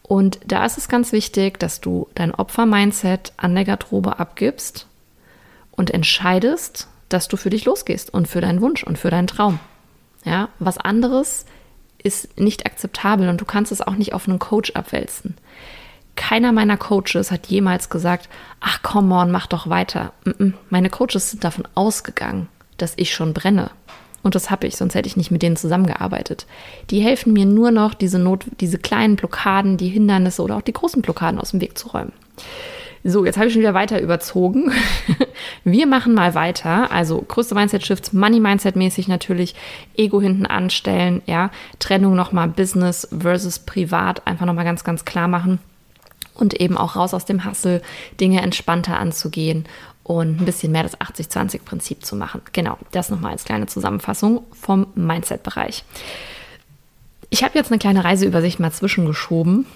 Und da ist es ganz wichtig, dass du dein Opfer-Mindset an der Garderobe abgibst und entscheidest, dass du für dich losgehst und für deinen Wunsch und für deinen Traum. Ja, was anderes ist nicht akzeptabel und du kannst es auch nicht auf einen Coach abwälzen. Keiner meiner Coaches hat jemals gesagt, ach come on, mach doch weiter. Meine Coaches sind davon ausgegangen, dass ich schon brenne. Und das habe ich, sonst hätte ich nicht mit denen zusammengearbeitet. Die helfen mir nur noch, diese kleinen Blockaden, die Hindernisse oder auch die großen Blockaden aus dem Weg zu räumen. So, jetzt habe ich schon wieder weiter überzogen. Wir machen mal weiter. Also größte Mindset-Shifts, Money-Mindset-mäßig natürlich, Ego hinten anstellen, ja, Trennung nochmal Business versus Privat, einfach nochmal ganz, ganz klar machen und eben auch raus aus dem Hustle, Dinge entspannter anzugehen und ein bisschen mehr das 80-20-Prinzip zu machen. Genau, das nochmal als kleine Zusammenfassung vom Mindset-Bereich. Ich habe jetzt eine kleine Reiseübersicht mal zwischengeschoben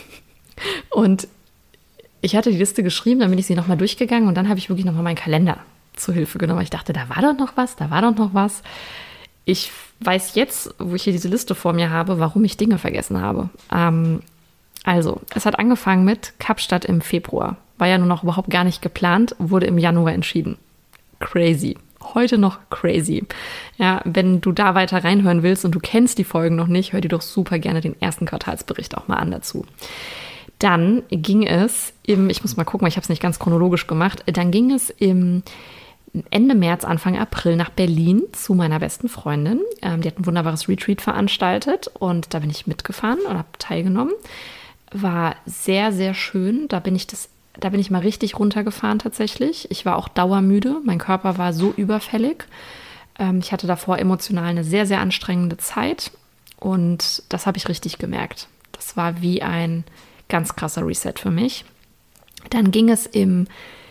und ich hatte die Liste geschrieben, dann bin ich sie nochmal durchgegangen und dann habe ich wirklich nochmal meinen Kalender zur Hilfe genommen. Ich dachte, da war doch noch was. Ich weiß jetzt, wo ich hier diese Liste vor mir habe, warum ich Dinge vergessen habe. Also, es hat angefangen mit Kapstadt im Februar. War ja nur noch überhaupt gar nicht geplant, wurde im Januar entschieden. Crazy. Heute noch crazy. Ja, wenn du da weiter reinhören willst und du kennst die Folgen noch nicht, hör dir doch super gerne den ersten Quartalsbericht auch mal an dazu. Dann ging es ich muss mal gucken, ich habe es nicht ganz chronologisch gemacht, dann ging es im Ende März, Anfang April nach Berlin zu meiner besten Freundin. Die hat ein wunderbares Retreat veranstaltet und da bin ich mitgefahren und habe teilgenommen. War sehr, sehr schön. Da bin ich mal richtig runtergefahren tatsächlich. Ich war auch dauermüde. Mein Körper war so überfällig. Ich hatte davor emotional eine sehr, sehr anstrengende Zeit und das habe ich richtig gemerkt. Das war wie ein ganz krasser Reset für mich. Dann ging es im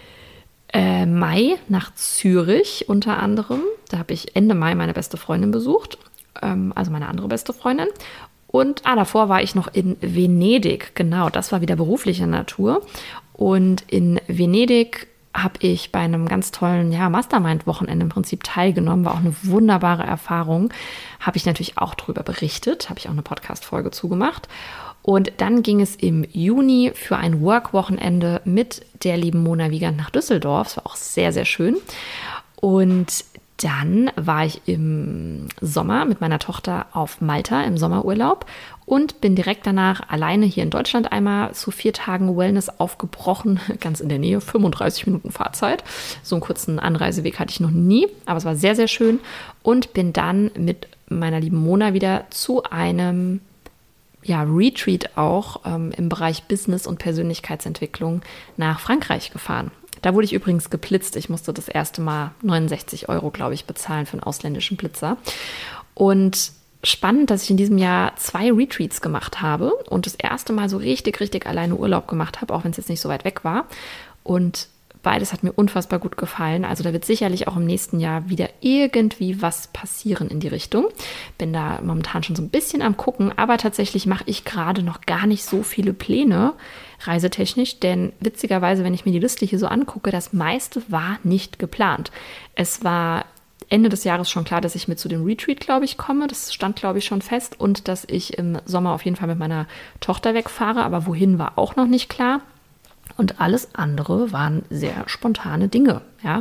Mai nach Zürich unter anderem. Da habe ich Ende Mai meine beste Freundin besucht, also meine andere beste Freundin. Und davor war ich noch in Venedig. Genau, das war wieder berufliche Natur. Und in Venedig habe ich bei einem ganz tollen Mastermind-Wochenende im Prinzip teilgenommen. War auch eine wunderbare Erfahrung. Habe ich natürlich auch drüber berichtet. Habe ich auch eine Podcast-Folge zugemacht. Und dann ging es im Juni für ein Work-Wochenende mit der lieben Mona Wiegand nach Düsseldorf. Das war auch sehr, sehr schön. Und dann war ich im Sommer mit meiner Tochter auf Malta im Sommerurlaub und bin direkt danach alleine hier in Deutschland einmal zu 4 Tagen Wellness aufgebrochen, ganz in der Nähe, 35 Minuten Fahrzeit. So einen kurzen Anreiseweg hatte ich noch nie, aber es war sehr, sehr schön. Und bin dann mit meiner lieben Mona wieder zu einem Retreat auch im Bereich Business und Persönlichkeitsentwicklung nach Frankreich gefahren. Da wurde ich übrigens geblitzt. Ich musste das erste Mal 69 €, glaube ich, bezahlen für einen ausländischen Blitzer. Und spannend, dass ich in diesem Jahr 2 Retreats gemacht habe und das erste Mal so richtig, richtig alleine Urlaub gemacht habe, auch wenn es jetzt nicht so weit weg war. Und beides hat mir unfassbar gut gefallen. Also da wird sicherlich auch im nächsten Jahr wieder irgendwie was passieren in die Richtung. Bin da momentan schon so ein bisschen am Gucken, aber tatsächlich mache ich gerade noch gar nicht so viele Pläne reisetechnisch, denn witzigerweise, wenn ich mir die Liste hier so angucke, das meiste war nicht geplant. Es war Ende des Jahres schon klar, dass ich mit zu dem Retreat, glaube ich, komme. Das stand, glaube ich, schon fest und dass ich im Sommer auf jeden Fall mit meiner Tochter wegfahre, aber wohin war auch noch nicht klar. Und alles andere waren sehr spontane Dinge. Ja?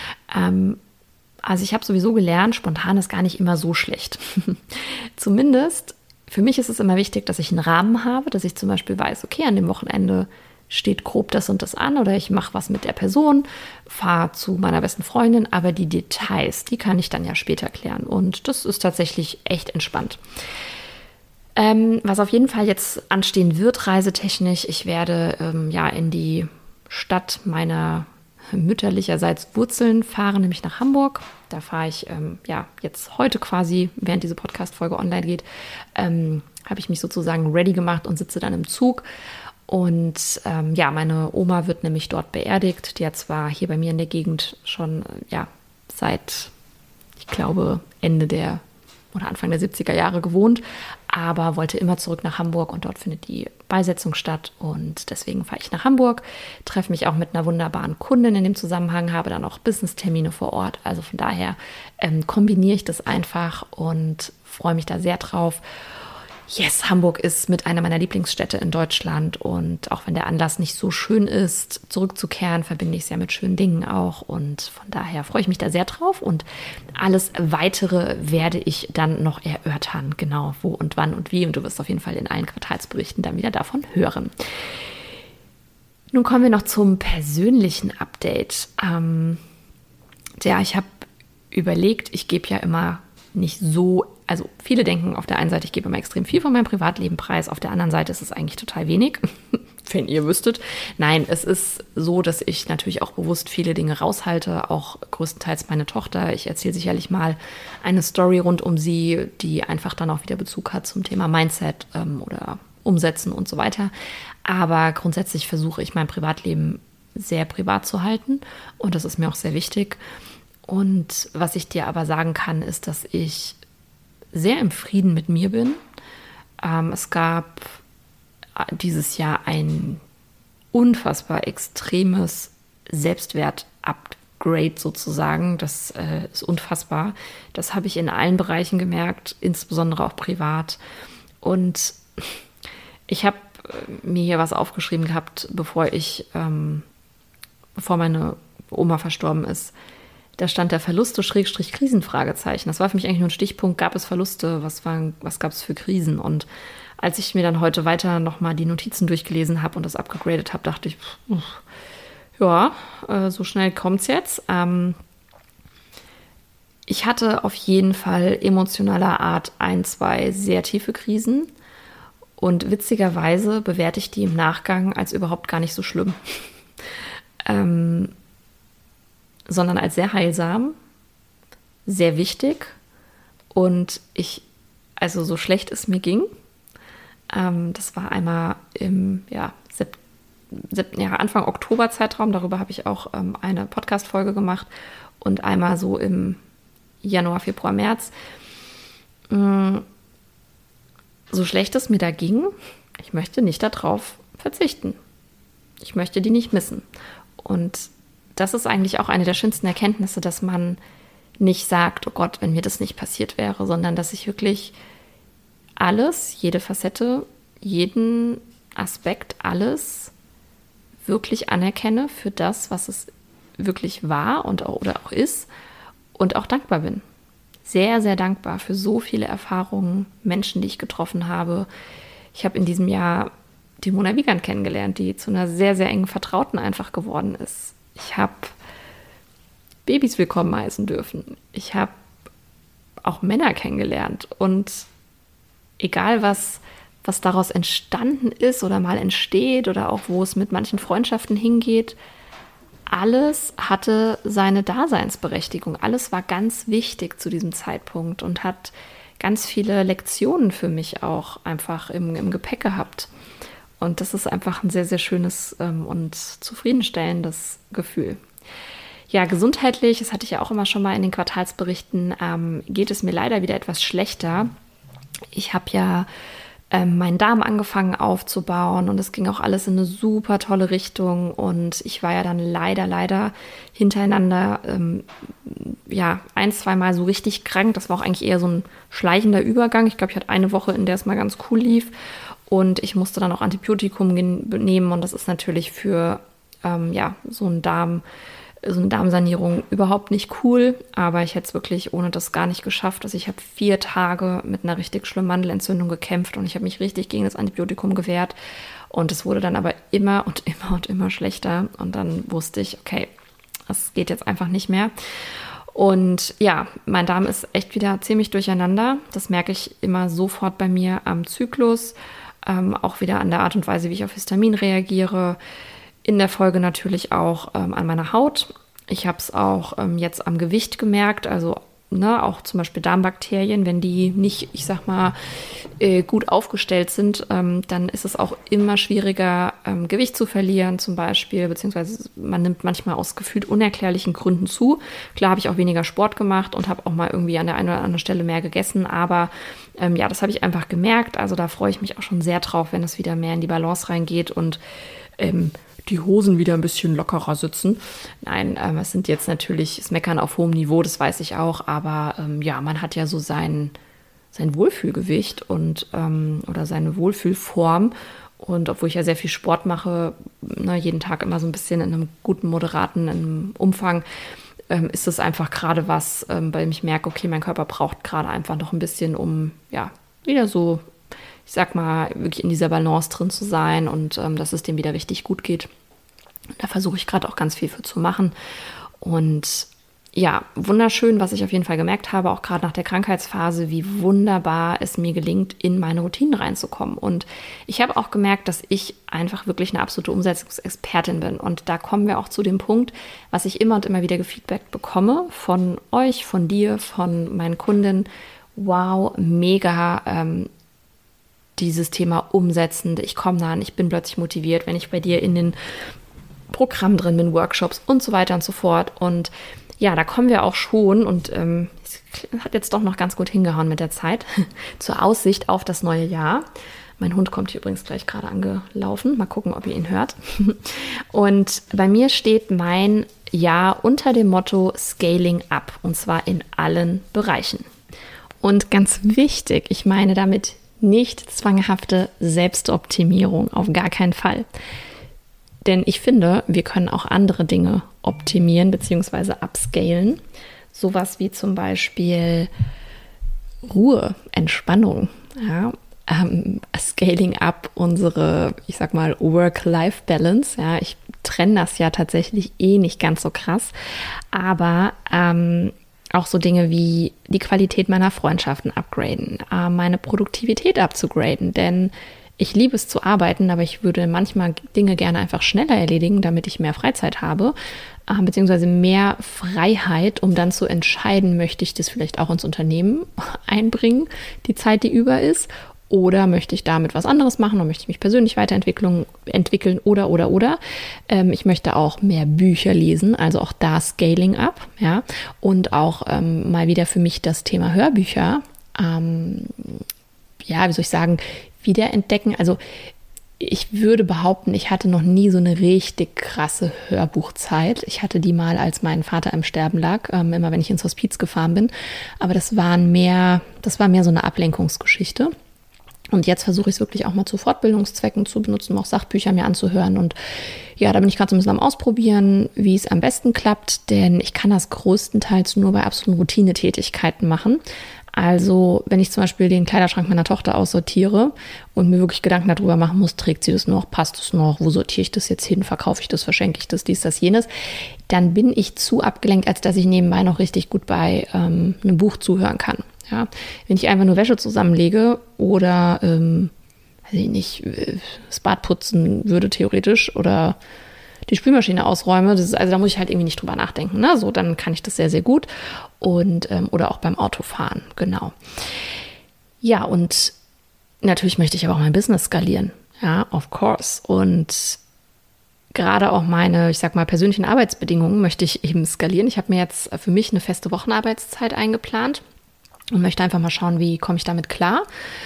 Also ich habe sowieso gelernt, spontan ist gar nicht immer so schlecht. Zumindest für mich ist es immer wichtig, dass ich einen Rahmen habe, dass ich zum Beispiel weiß, okay, an dem Wochenende steht grob das und das an oder ich mache was mit der Person, fahre zu meiner besten Freundin, aber die Details, die kann ich dann ja später klären. Und das ist tatsächlich echt entspannt. Was auf jeden Fall jetzt anstehen wird, reisetechnisch, ich werde in die Stadt meiner mütterlicherseits Wurzeln fahren, nämlich nach Hamburg. Da fahre ich jetzt heute quasi, während diese Podcast-Folge online geht, habe ich mich sozusagen ready gemacht und sitze dann im Zug. Und meine Oma wird nämlich dort beerdigt. Die hat zwar hier bei mir in der Gegend schon seit, ich glaube, Ende der oder Anfang der 70er Jahre gewohnt, aber wollte immer zurück nach Hamburg und dort findet die Beisetzung statt und deswegen fahre ich nach Hamburg, treffe mich auch mit einer wunderbaren Kundin in dem Zusammenhang, habe dann auch Business-Termine vor Ort, also von daher kombiniere ich das einfach und freue mich da sehr drauf. yes, Hamburg ist mit einer meiner Lieblingsstädte in Deutschland und auch wenn der Anlass nicht so schön ist, zurückzukehren, verbinde ich es ja mit schönen Dingen auch und von daher freue ich mich da sehr drauf und alles Weitere werde ich dann noch erörtern, genau wo und wann und wie und du wirst auf jeden Fall in allen Quartalsberichten dann wieder davon hören. Nun kommen wir noch zum persönlichen Update. Ich habe überlegt, ich gebe ja immer nicht so, also viele denken auf der einen Seite, ich gebe immer extrem viel von meinem Privatleben preis, auf der anderen Seite ist es eigentlich total wenig, wenn ihr wüsstet. Nein, es ist so, dass ich natürlich auch bewusst viele Dinge raushalte, auch größtenteils meine Tochter. Ich erzähle sicherlich mal eine Story rund um sie, die einfach dann auch wieder Bezug hat zum Thema Mindset oder Umsetzen und so weiter. Aber grundsätzlich versuche ich mein Privatleben sehr privat zu halten und das ist mir auch sehr wichtig. Und was ich dir aber sagen kann, ist, dass ich sehr im Frieden mit mir bin. Es gab dieses Jahr ein unfassbar extremes Selbstwert-Upgrade sozusagen. Das ist unfassbar. Das habe ich in allen Bereichen gemerkt, insbesondere auch privat. Und ich habe mir hier was aufgeschrieben gehabt, bevor meine Oma verstorben ist. Da stand der Verluste Krisen Fragezeichen. Das war für mich eigentlich nur ein Stichpunkt. Gab es Verluste? Was gab es für Krisen? Und als ich mir dann heute weiter nochmal die Notizen durchgelesen habe und das abgegradet habe, dachte ich, so schnell kommt's jetzt. Ich hatte auf jeden Fall emotionaler Art 1, 2 sehr tiefe Krisen. Und witzigerweise bewerte ich die im Nachgang als überhaupt gar nicht so schlimm. Sondern als sehr heilsam, sehr wichtig und also so schlecht es mir ging, das war einmal im Anfang Oktober-Zeitraum, darüber habe ich auch eine Podcast-Folge gemacht und einmal so im Januar, Februar, März. So schlecht es mir da ging, ich möchte nicht darauf verzichten. Ich möchte die nicht missen. Und das ist eigentlich auch eine der schönsten Erkenntnisse, dass man nicht sagt, oh Gott, wenn mir das nicht passiert wäre, sondern dass ich wirklich alles, jede Facette, jeden Aspekt, alles wirklich anerkenne für das, was es wirklich war oder auch ist und auch dankbar bin. Sehr, sehr dankbar für so viele Erfahrungen, Menschen, die ich getroffen habe. Ich habe in diesem Jahr die Mona Wiegand kennengelernt, die zu einer sehr, sehr engen Vertrauten einfach geworden ist. Ich habe Babys willkommen heißen dürfen. Ich habe auch Männer kennengelernt. Und egal, was daraus entstanden ist oder mal entsteht oder auch wo es mit manchen Freundschaften hingeht, alles hatte seine Daseinsberechtigung. Alles war ganz wichtig zu diesem Zeitpunkt und hat ganz viele Lektionen für mich auch einfach im Gepäck gehabt. Und das ist einfach ein sehr, sehr schönes und zufriedenstellendes Gefühl. Ja, gesundheitlich, das hatte ich ja auch immer schon mal in den Quartalsberichten, geht es mir leider wieder etwas schlechter. Ich habe ja meinen Darm angefangen aufzubauen und es ging auch alles in eine super tolle Richtung und ich war ja dann leider hintereinander 1, 2 Mal so richtig krank. Das war auch eigentlich eher so ein schleichender Übergang. Ich glaube, ich hatte eine Woche, in der es mal ganz cool lief und ich musste dann auch Antibiotikum nehmen und das ist natürlich für so eine Darmsanierung überhaupt nicht cool, aber ich hätte es wirklich ohne das gar nicht geschafft. Also ich habe 4 Tage mit einer richtig schlimmen Mandelentzündung gekämpft und ich habe mich richtig gegen das Antibiotikum gewehrt und es wurde dann aber immer schlechter und dann wusste ich, okay, das geht jetzt einfach nicht mehr. Und ja, mein Darm ist echt wieder ziemlich durcheinander. Das merke ich immer sofort bei mir am Zyklus, auch wieder an der Art und Weise, wie ich auf Histamin reagiere. In der Folge natürlich auch an meiner Haut. Ich habe es auch jetzt am Gewicht gemerkt, also auch zum Beispiel Darmbakterien, wenn die nicht, ich sag mal, gut aufgestellt sind, dann ist es auch immer schwieriger, Gewicht zu verlieren zum Beispiel, beziehungsweise man nimmt manchmal aus gefühlt unerklärlichen Gründen zu. Klar habe ich auch weniger Sport gemacht und habe auch mal irgendwie an der einen oder anderen Stelle mehr gegessen, aber das habe ich einfach gemerkt. Also da freue ich mich auch schon sehr drauf, wenn es wieder mehr in die Balance reingeht und die Hosen wieder ein bisschen lockerer sitzen. Nein, es sind jetzt natürlich das Meckern auf hohem Niveau, das weiß ich auch, aber man hat ja so seinen sein Wohlfühlgewicht und oder seine Wohlfühlform. Und obwohl ich ja sehr viel Sport mache, ne, jeden Tag immer so ein bisschen in einem guten, moderaten Umfang, ist das einfach gerade was, weil ich merke, okay, mein Körper braucht gerade einfach noch ein bisschen, um ja wieder so, ich sag mal, wirklich in dieser Balance drin zu sein und dass es dem wieder richtig gut geht. Da versuche ich gerade auch ganz viel für zu machen. Und ja, wunderschön, was ich auf jeden Fall gemerkt habe, auch gerade nach der Krankheitsphase, wie wunderbar es mir gelingt, in meine Routinen reinzukommen. Und ich habe auch gemerkt, dass ich einfach wirklich eine absolute Umsetzungsexpertin bin. Und da kommen wir auch zu dem Punkt, was ich immer und immer wieder gefeedbackt bekomme von euch, von dir, von meinen Kundinnen. Wow, mega, dieses Thema umsetzend. Ich komme da an, ich bin plötzlich motiviert, wenn ich bei dir in den Programmen drin bin, Workshops und so weiter und so fort. Und ja, da kommen wir auch schon und es hat jetzt doch noch ganz gut hingehauen mit der Zeit zur Aussicht auf das neue Jahr. Mein Hund kommt hier übrigens gleich gerade angelaufen. Mal gucken, ob ihr ihn hört. Und bei mir steht mein Jahr unter dem Motto Scaling Up und zwar in allen Bereichen. Und ganz wichtig, ich meine damit nicht zwanghafte Selbstoptimierung, auf gar keinen Fall. Denn ich finde, wir können auch andere Dinge optimieren bzw. upscalen. Sowas wie zum Beispiel Ruhe, Entspannung. Ja, scaling up unsere, ich sag mal, Work-Life-Balance. Ja, ich trenne das ja tatsächlich nicht ganz so krass. Aber auch so Dinge wie die Qualität meiner Freundschaften upgraden, meine Produktivität abzugraden. Denn ich liebe es zu arbeiten, aber ich würde manchmal Dinge gerne einfach schneller erledigen, damit ich mehr Freizeit habe, beziehungsweise mehr Freiheit, um dann zu entscheiden, möchte ich das vielleicht auch ins Unternehmen einbringen, die Zeit, die über ist, oder möchte ich damit was anderes machen und möchte ich mich persönlich weiterentwickeln oder. Ich möchte auch mehr Bücher lesen, also auch da Scaling Up, ja, und auch mal wieder für mich das Thema Hörbücher, ja, wie soll ich sagen, wiederentdecken. Also ich würde behaupten, ich hatte noch nie so eine richtig krasse Hörbuchzeit. Ich hatte die mal, als mein Vater im Sterben lag, immer wenn ich ins Hospiz gefahren bin. Aber das war mehr so eine Ablenkungsgeschichte. Und jetzt versuche ich es wirklich auch mal zu Fortbildungszwecken zu benutzen, auch Sachbücher mir anzuhören. Und ja, da bin ich gerade so ein bisschen am Ausprobieren, wie es am besten klappt. Denn ich kann das größtenteils nur bei absoluten Routinetätigkeiten machen. Also wenn ich zum Beispiel den Kleiderschrank meiner Tochter aussortiere und mir wirklich Gedanken darüber machen muss, trägt sie das noch, passt es noch, wo sortiere ich das jetzt hin, verkaufe ich das, verschenke ich das, dies, das, jenes, dann bin ich zu abgelenkt, als dass ich nebenbei noch richtig gut bei einem Buch zuhören kann. Ja? Wenn ich einfach nur Wäsche zusammenlege oder, weiß ich nicht, das Bad putzen würde theoretisch oder die Spülmaschine ausräume, also da muss ich halt irgendwie nicht drüber nachdenken. Ne? So, dann kann ich das sehr, sehr gut. Und oder auch beim Autofahren, genau. Ja, und natürlich möchte ich aber auch mein Business skalieren. Ja, of course. Und gerade auch meine, ich sag mal, persönlichen Arbeitsbedingungen möchte ich eben skalieren. Ich habe mir jetzt für mich eine feste Wochenarbeitszeit eingeplant und möchte einfach mal schauen, wie komme ich damit klar.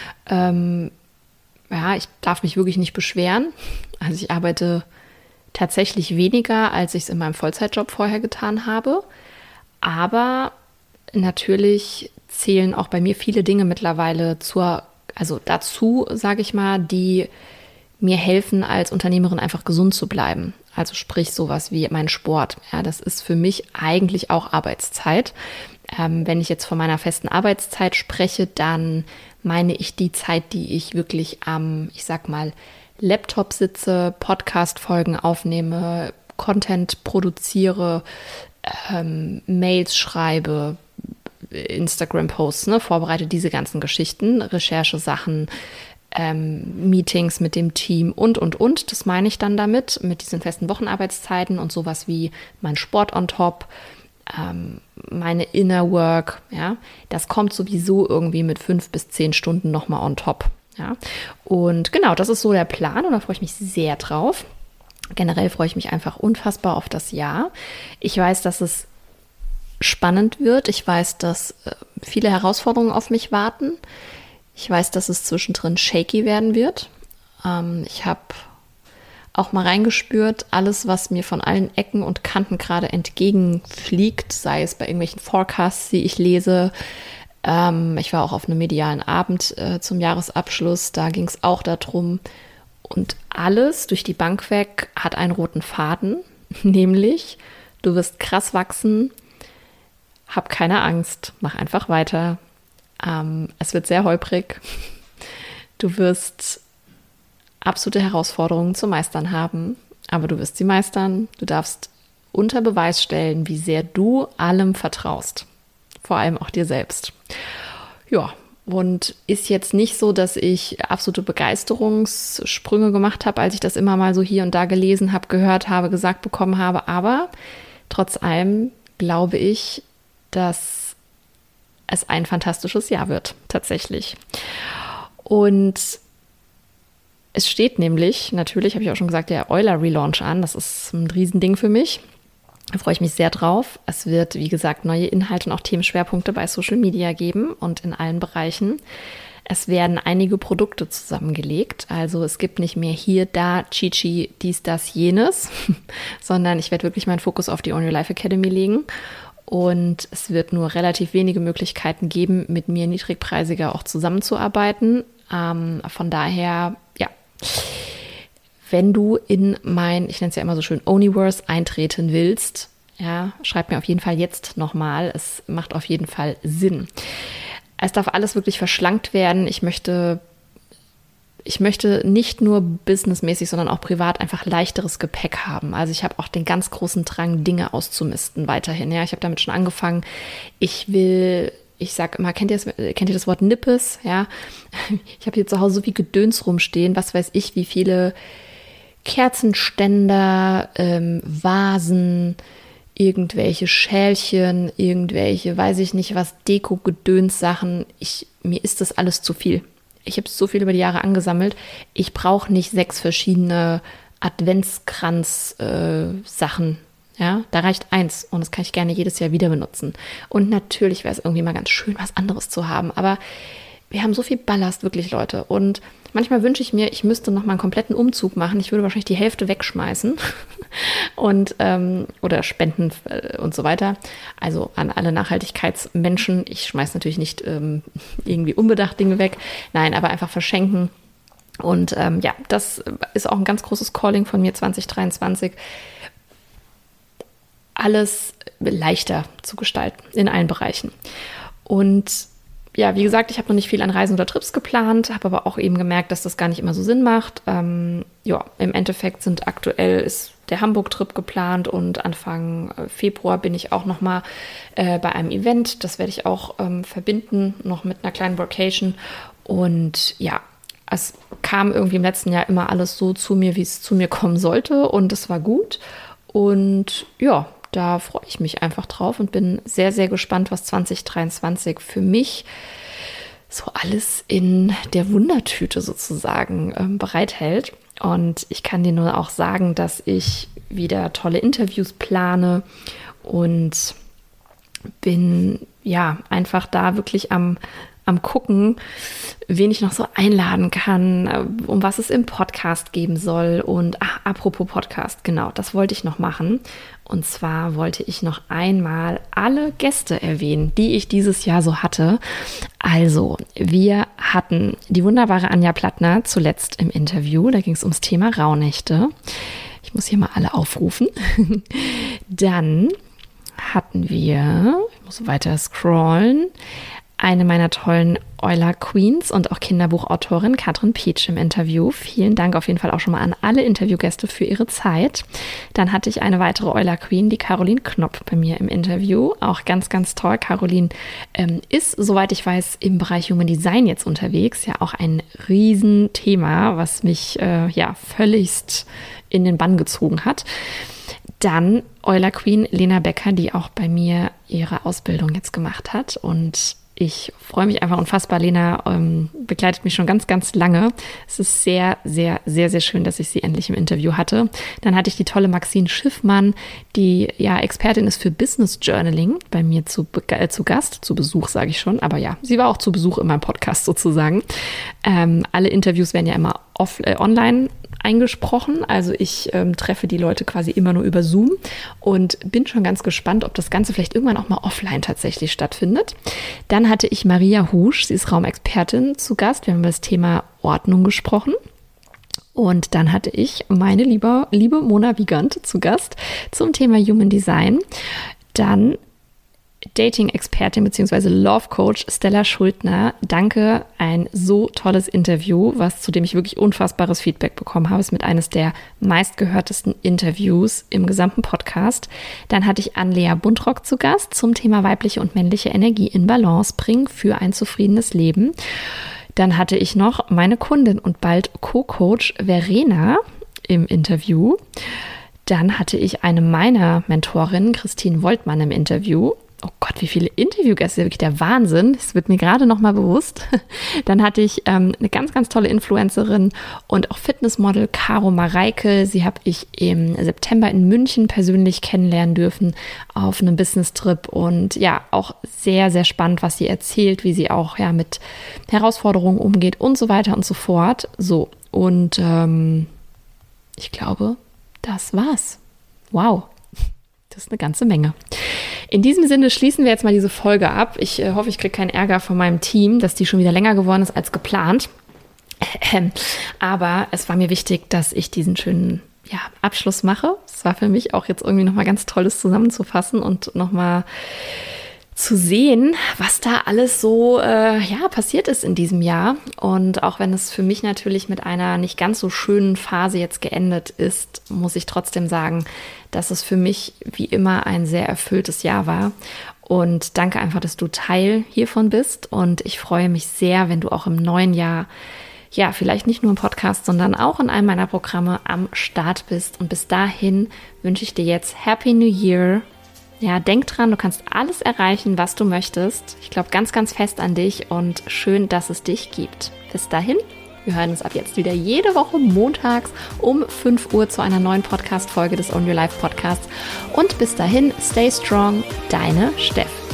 Ja, ich darf mich wirklich nicht beschweren. Also ich arbeite tatsächlich weniger, als ich es in meinem Vollzeitjob vorher getan habe. Aber natürlich zählen auch bei mir viele Dinge mittlerweile dazu, sage ich mal, die mir helfen, als Unternehmerin einfach gesund zu bleiben. Also sprich sowas wie mein Sport. Ja, das ist für mich eigentlich auch Arbeitszeit. Wenn ich jetzt von meiner festen Arbeitszeit spreche, dann meine ich die Zeit, die ich wirklich am, ich sag mal, Laptop sitze, Podcast-Folgen aufnehme, Content produziere, Mails schreibe, Instagram-Posts, vorbereite, diese ganzen Geschichten, Recherchesachen, Meetings mit dem Team und. Das meine ich dann damit, mit diesen festen Wochenarbeitszeiten und sowas wie mein Sport on top, meine Inner Work, ja, das kommt sowieso irgendwie mit 5 bis 10 Stunden nochmal on top. Ja, und genau, das ist so der Plan und da freue ich mich sehr drauf. Generell freue ich mich einfach unfassbar auf das Jahr. Ich weiß, dass es spannend wird. Ich weiß, dass viele Herausforderungen auf mich warten. Ich weiß, dass es zwischendrin shaky werden wird. Ich habe auch mal reingespürt, alles, was mir von allen Ecken und Kanten gerade entgegenfliegt, sei es bei irgendwelchen Forecasts, die ich lese, Ich war auch auf einem medialen Abend zum Jahresabschluss, da ging es auch darum. Und alles durch die Bank weg hat einen roten Faden, nämlich du wirst krass wachsen, hab keine Angst, mach einfach weiter. Es wird sehr holprig. Du wirst absolute Herausforderungen zu meistern haben, aber du wirst sie meistern. Du darfst unter Beweis stellen, wie sehr du allem vertraust. Vor allem auch dir selbst. Ja, und ist jetzt nicht so, dass ich absolute Begeisterungssprünge gemacht habe, als ich das immer mal so hier und da gelesen habe, gehört habe, gesagt bekommen habe. Aber trotz allem glaube ich, dass es ein fantastisches Jahr wird, tatsächlich. Und es steht nämlich, natürlich, habe ich auch schon gesagt, der Euler-Relaunch an. Das ist ein Riesending für mich. Da freue ich mich sehr drauf. Es wird, wie gesagt, neue Inhalte und auch Themenschwerpunkte bei Social Media geben und in allen Bereichen. Es werden einige Produkte zusammengelegt. Also es gibt nicht mehr hier, da, Chichi, dies, das, jenes, sondern ich werde wirklich meinen Fokus auf die Own Your Life Academy legen. Und es wird nur relativ wenige Möglichkeiten geben, mit mir niedrigpreisiger auch zusammenzuarbeiten. Von daher, ja, wenn du in mein, ich nenne es ja immer so schön, Oniverse eintreten willst, ja, schreib mir auf jeden Fall jetzt nochmal. Es macht auf jeden Fall Sinn. Es darf alles wirklich verschlankt werden. Ich möchte nicht nur businessmäßig, sondern auch privat einfach leichteres Gepäck haben. Also ich habe auch den ganz großen Drang, Dinge auszumisten weiterhin. Ja, ich habe damit schon angefangen. Ich sage immer, kennt ihr das Wort Nippes? Ja, ich habe hier zu Hause so viel Gedöns rumstehen. Was weiß ich, wie viele Kerzenständer, Vasen, irgendwelche Schälchen, irgendwelche, weiß ich nicht was, Deko-Gedöns-Sachen. Mir ist das alles zu viel. Ich habe so viel über die Jahre angesammelt. Ich brauche nicht 6 verschiedene Adventskranz-Sachen. Ja, da reicht 1 und das kann ich gerne jedes Jahr wieder benutzen. Und natürlich wäre es irgendwie mal ganz schön, was anderes zu haben. Aber wir haben so viel Ballast, wirklich, Leute. Und manchmal wünsche ich mir, ich müsste noch mal einen kompletten Umzug machen. Ich würde wahrscheinlich die Hälfte wegschmeißen und oder spenden und so weiter. Also an alle Nachhaltigkeitsmenschen. Ich schmeiße natürlich nicht irgendwie unbedacht Dinge weg. Nein, aber einfach verschenken. Und ja, das ist auch ein ganz großes Calling von mir 2023. Alles leichter zu gestalten in allen Bereichen. Und ja, wie gesagt, ich habe noch nicht viel an Reisen oder Trips geplant, habe aber auch eben gemerkt, dass das gar nicht immer so Sinn macht. Ja, im Endeffekt ist der Hamburg-Trip geplant und Anfang Februar bin ich auch noch mal bei einem Event. Das werde ich auch verbinden, noch mit einer kleinen Workation. Und ja, es kam irgendwie im letzten Jahr immer alles so zu mir, wie es zu mir kommen sollte und es war gut. Und ja, da freue ich mich einfach drauf und bin sehr, sehr gespannt, was 2023 für mich so alles in der Wundertüte sozusagen bereithält. Und ich kann dir nur auch sagen, dass ich wieder tolle Interviews plane und bin ja einfach da wirklich am Gucken, wen ich noch so einladen kann, um was es im Podcast geben soll. Und apropos Podcast, genau, das wollte ich noch machen. Und zwar wollte ich noch einmal alle Gäste erwähnen, die ich dieses Jahr so hatte. Also, wir hatten die wunderbare Anja Plattner zuletzt im Interview. Da ging es ums Thema Rauhnächte. Ich muss hier mal alle aufrufen. Dann hatten wir, ich muss weiter scrollen, eine meiner tollen Euler Queens und auch Kinderbuchautorin Katrin Pietsch im Interview. Vielen Dank auf jeden Fall auch schon mal an alle Interviewgäste für ihre Zeit. Dann hatte ich eine weitere Euler Queen, die Caroline Knopp, bei mir im Interview. Auch ganz, ganz toll. Caroline ist, soweit ich weiß, im Bereich Human Design jetzt unterwegs. Ja, auch ein Riesenthema, was mich völligst in den Bann gezogen hat. Dann Euler Queen Lena Becker, die auch bei mir ihre Ausbildung jetzt gemacht hat. Und ich freue mich einfach unfassbar. Lena begleitet mich schon ganz, ganz lange. Es ist sehr, sehr, sehr, sehr schön, dass ich sie endlich im Interview hatte. Dann hatte ich die tolle Maxine Schiffmann, die ja Expertin ist für Business Journaling, bei mir zu Gast, zu Besuch sage ich schon. Aber ja, sie war auch zu Besuch in meinem Podcast sozusagen. Alle Interviews werden ja immer online eingesprochen. Also ich treffe die Leute quasi immer nur über Zoom und bin schon ganz gespannt, ob das Ganze vielleicht irgendwann auch mal offline tatsächlich stattfindet. Dann hatte ich Maria Husch, sie ist Raumexpertin, zu Gast. Wir haben über das Thema Ordnung gesprochen. Und dann hatte ich meine liebe Mona Wiegand zu Gast zum Thema Human Design. Dann Dating-Expertin bzw. Love Coach Stella Schuldner. Danke, ein so tolles Interview, zu dem ich wirklich unfassbares Feedback bekommen habe. Es ist mit eines der meistgehörtesten Interviews im gesamten Podcast. Dann hatte ich Anlea Buntrock zu Gast zum Thema weibliche und männliche Energie in Balance bringen für ein zufriedenes Leben. Dann hatte ich noch meine Kundin und bald Co-Coach Verena im Interview. Dann hatte ich eine meiner Mentorinnen, Christine Woltmann, im Interview. Oh Gott, wie viele Interviewgäste, wirklich der Wahnsinn. Das wird mir gerade noch mal bewusst. Dann hatte ich eine ganz, ganz tolle Influencerin und auch Fitnessmodel, Caro Mareike. Sie habe ich im September in München persönlich kennenlernen dürfen auf einem Business-Trip. Und ja, auch sehr, sehr spannend, was sie erzählt, wie sie auch mit Herausforderungen umgeht und so weiter und so fort. So, und ich glaube, das war's. Wow, das ist eine ganze Menge. In diesem Sinne schließen wir jetzt mal diese Folge ab. Ich hoffe, ich kriege keinen Ärger von meinem Team, dass die schon wieder länger geworden ist als geplant. Aber es war mir wichtig, dass ich diesen schönen Abschluss mache. Es war für mich auch jetzt irgendwie nochmal ganz Tolles zusammenzufassen und nochmal zu sehen, was da alles so passiert ist in diesem Jahr. Und auch wenn es für mich natürlich mit einer nicht ganz so schönen Phase jetzt geendet ist, muss ich trotzdem sagen, dass es für mich wie immer ein sehr erfülltes Jahr war. Und danke einfach, dass du Teil hiervon bist. Und ich freue mich sehr, wenn du auch im neuen Jahr, vielleicht nicht nur im Podcast, sondern auch in einem meiner Programme am Start bist. Und bis dahin wünsche ich dir jetzt Happy New Year. Ja, denk dran, du kannst alles erreichen, was du möchtest. Ich glaube ganz, ganz fest an dich und schön, dass es dich gibt. Bis dahin, wir hören uns ab jetzt wieder jede Woche montags um 5 Uhr zu einer neuen Podcast-Folge des Own Your Life Podcasts. Und bis dahin, stay strong, deine Steff.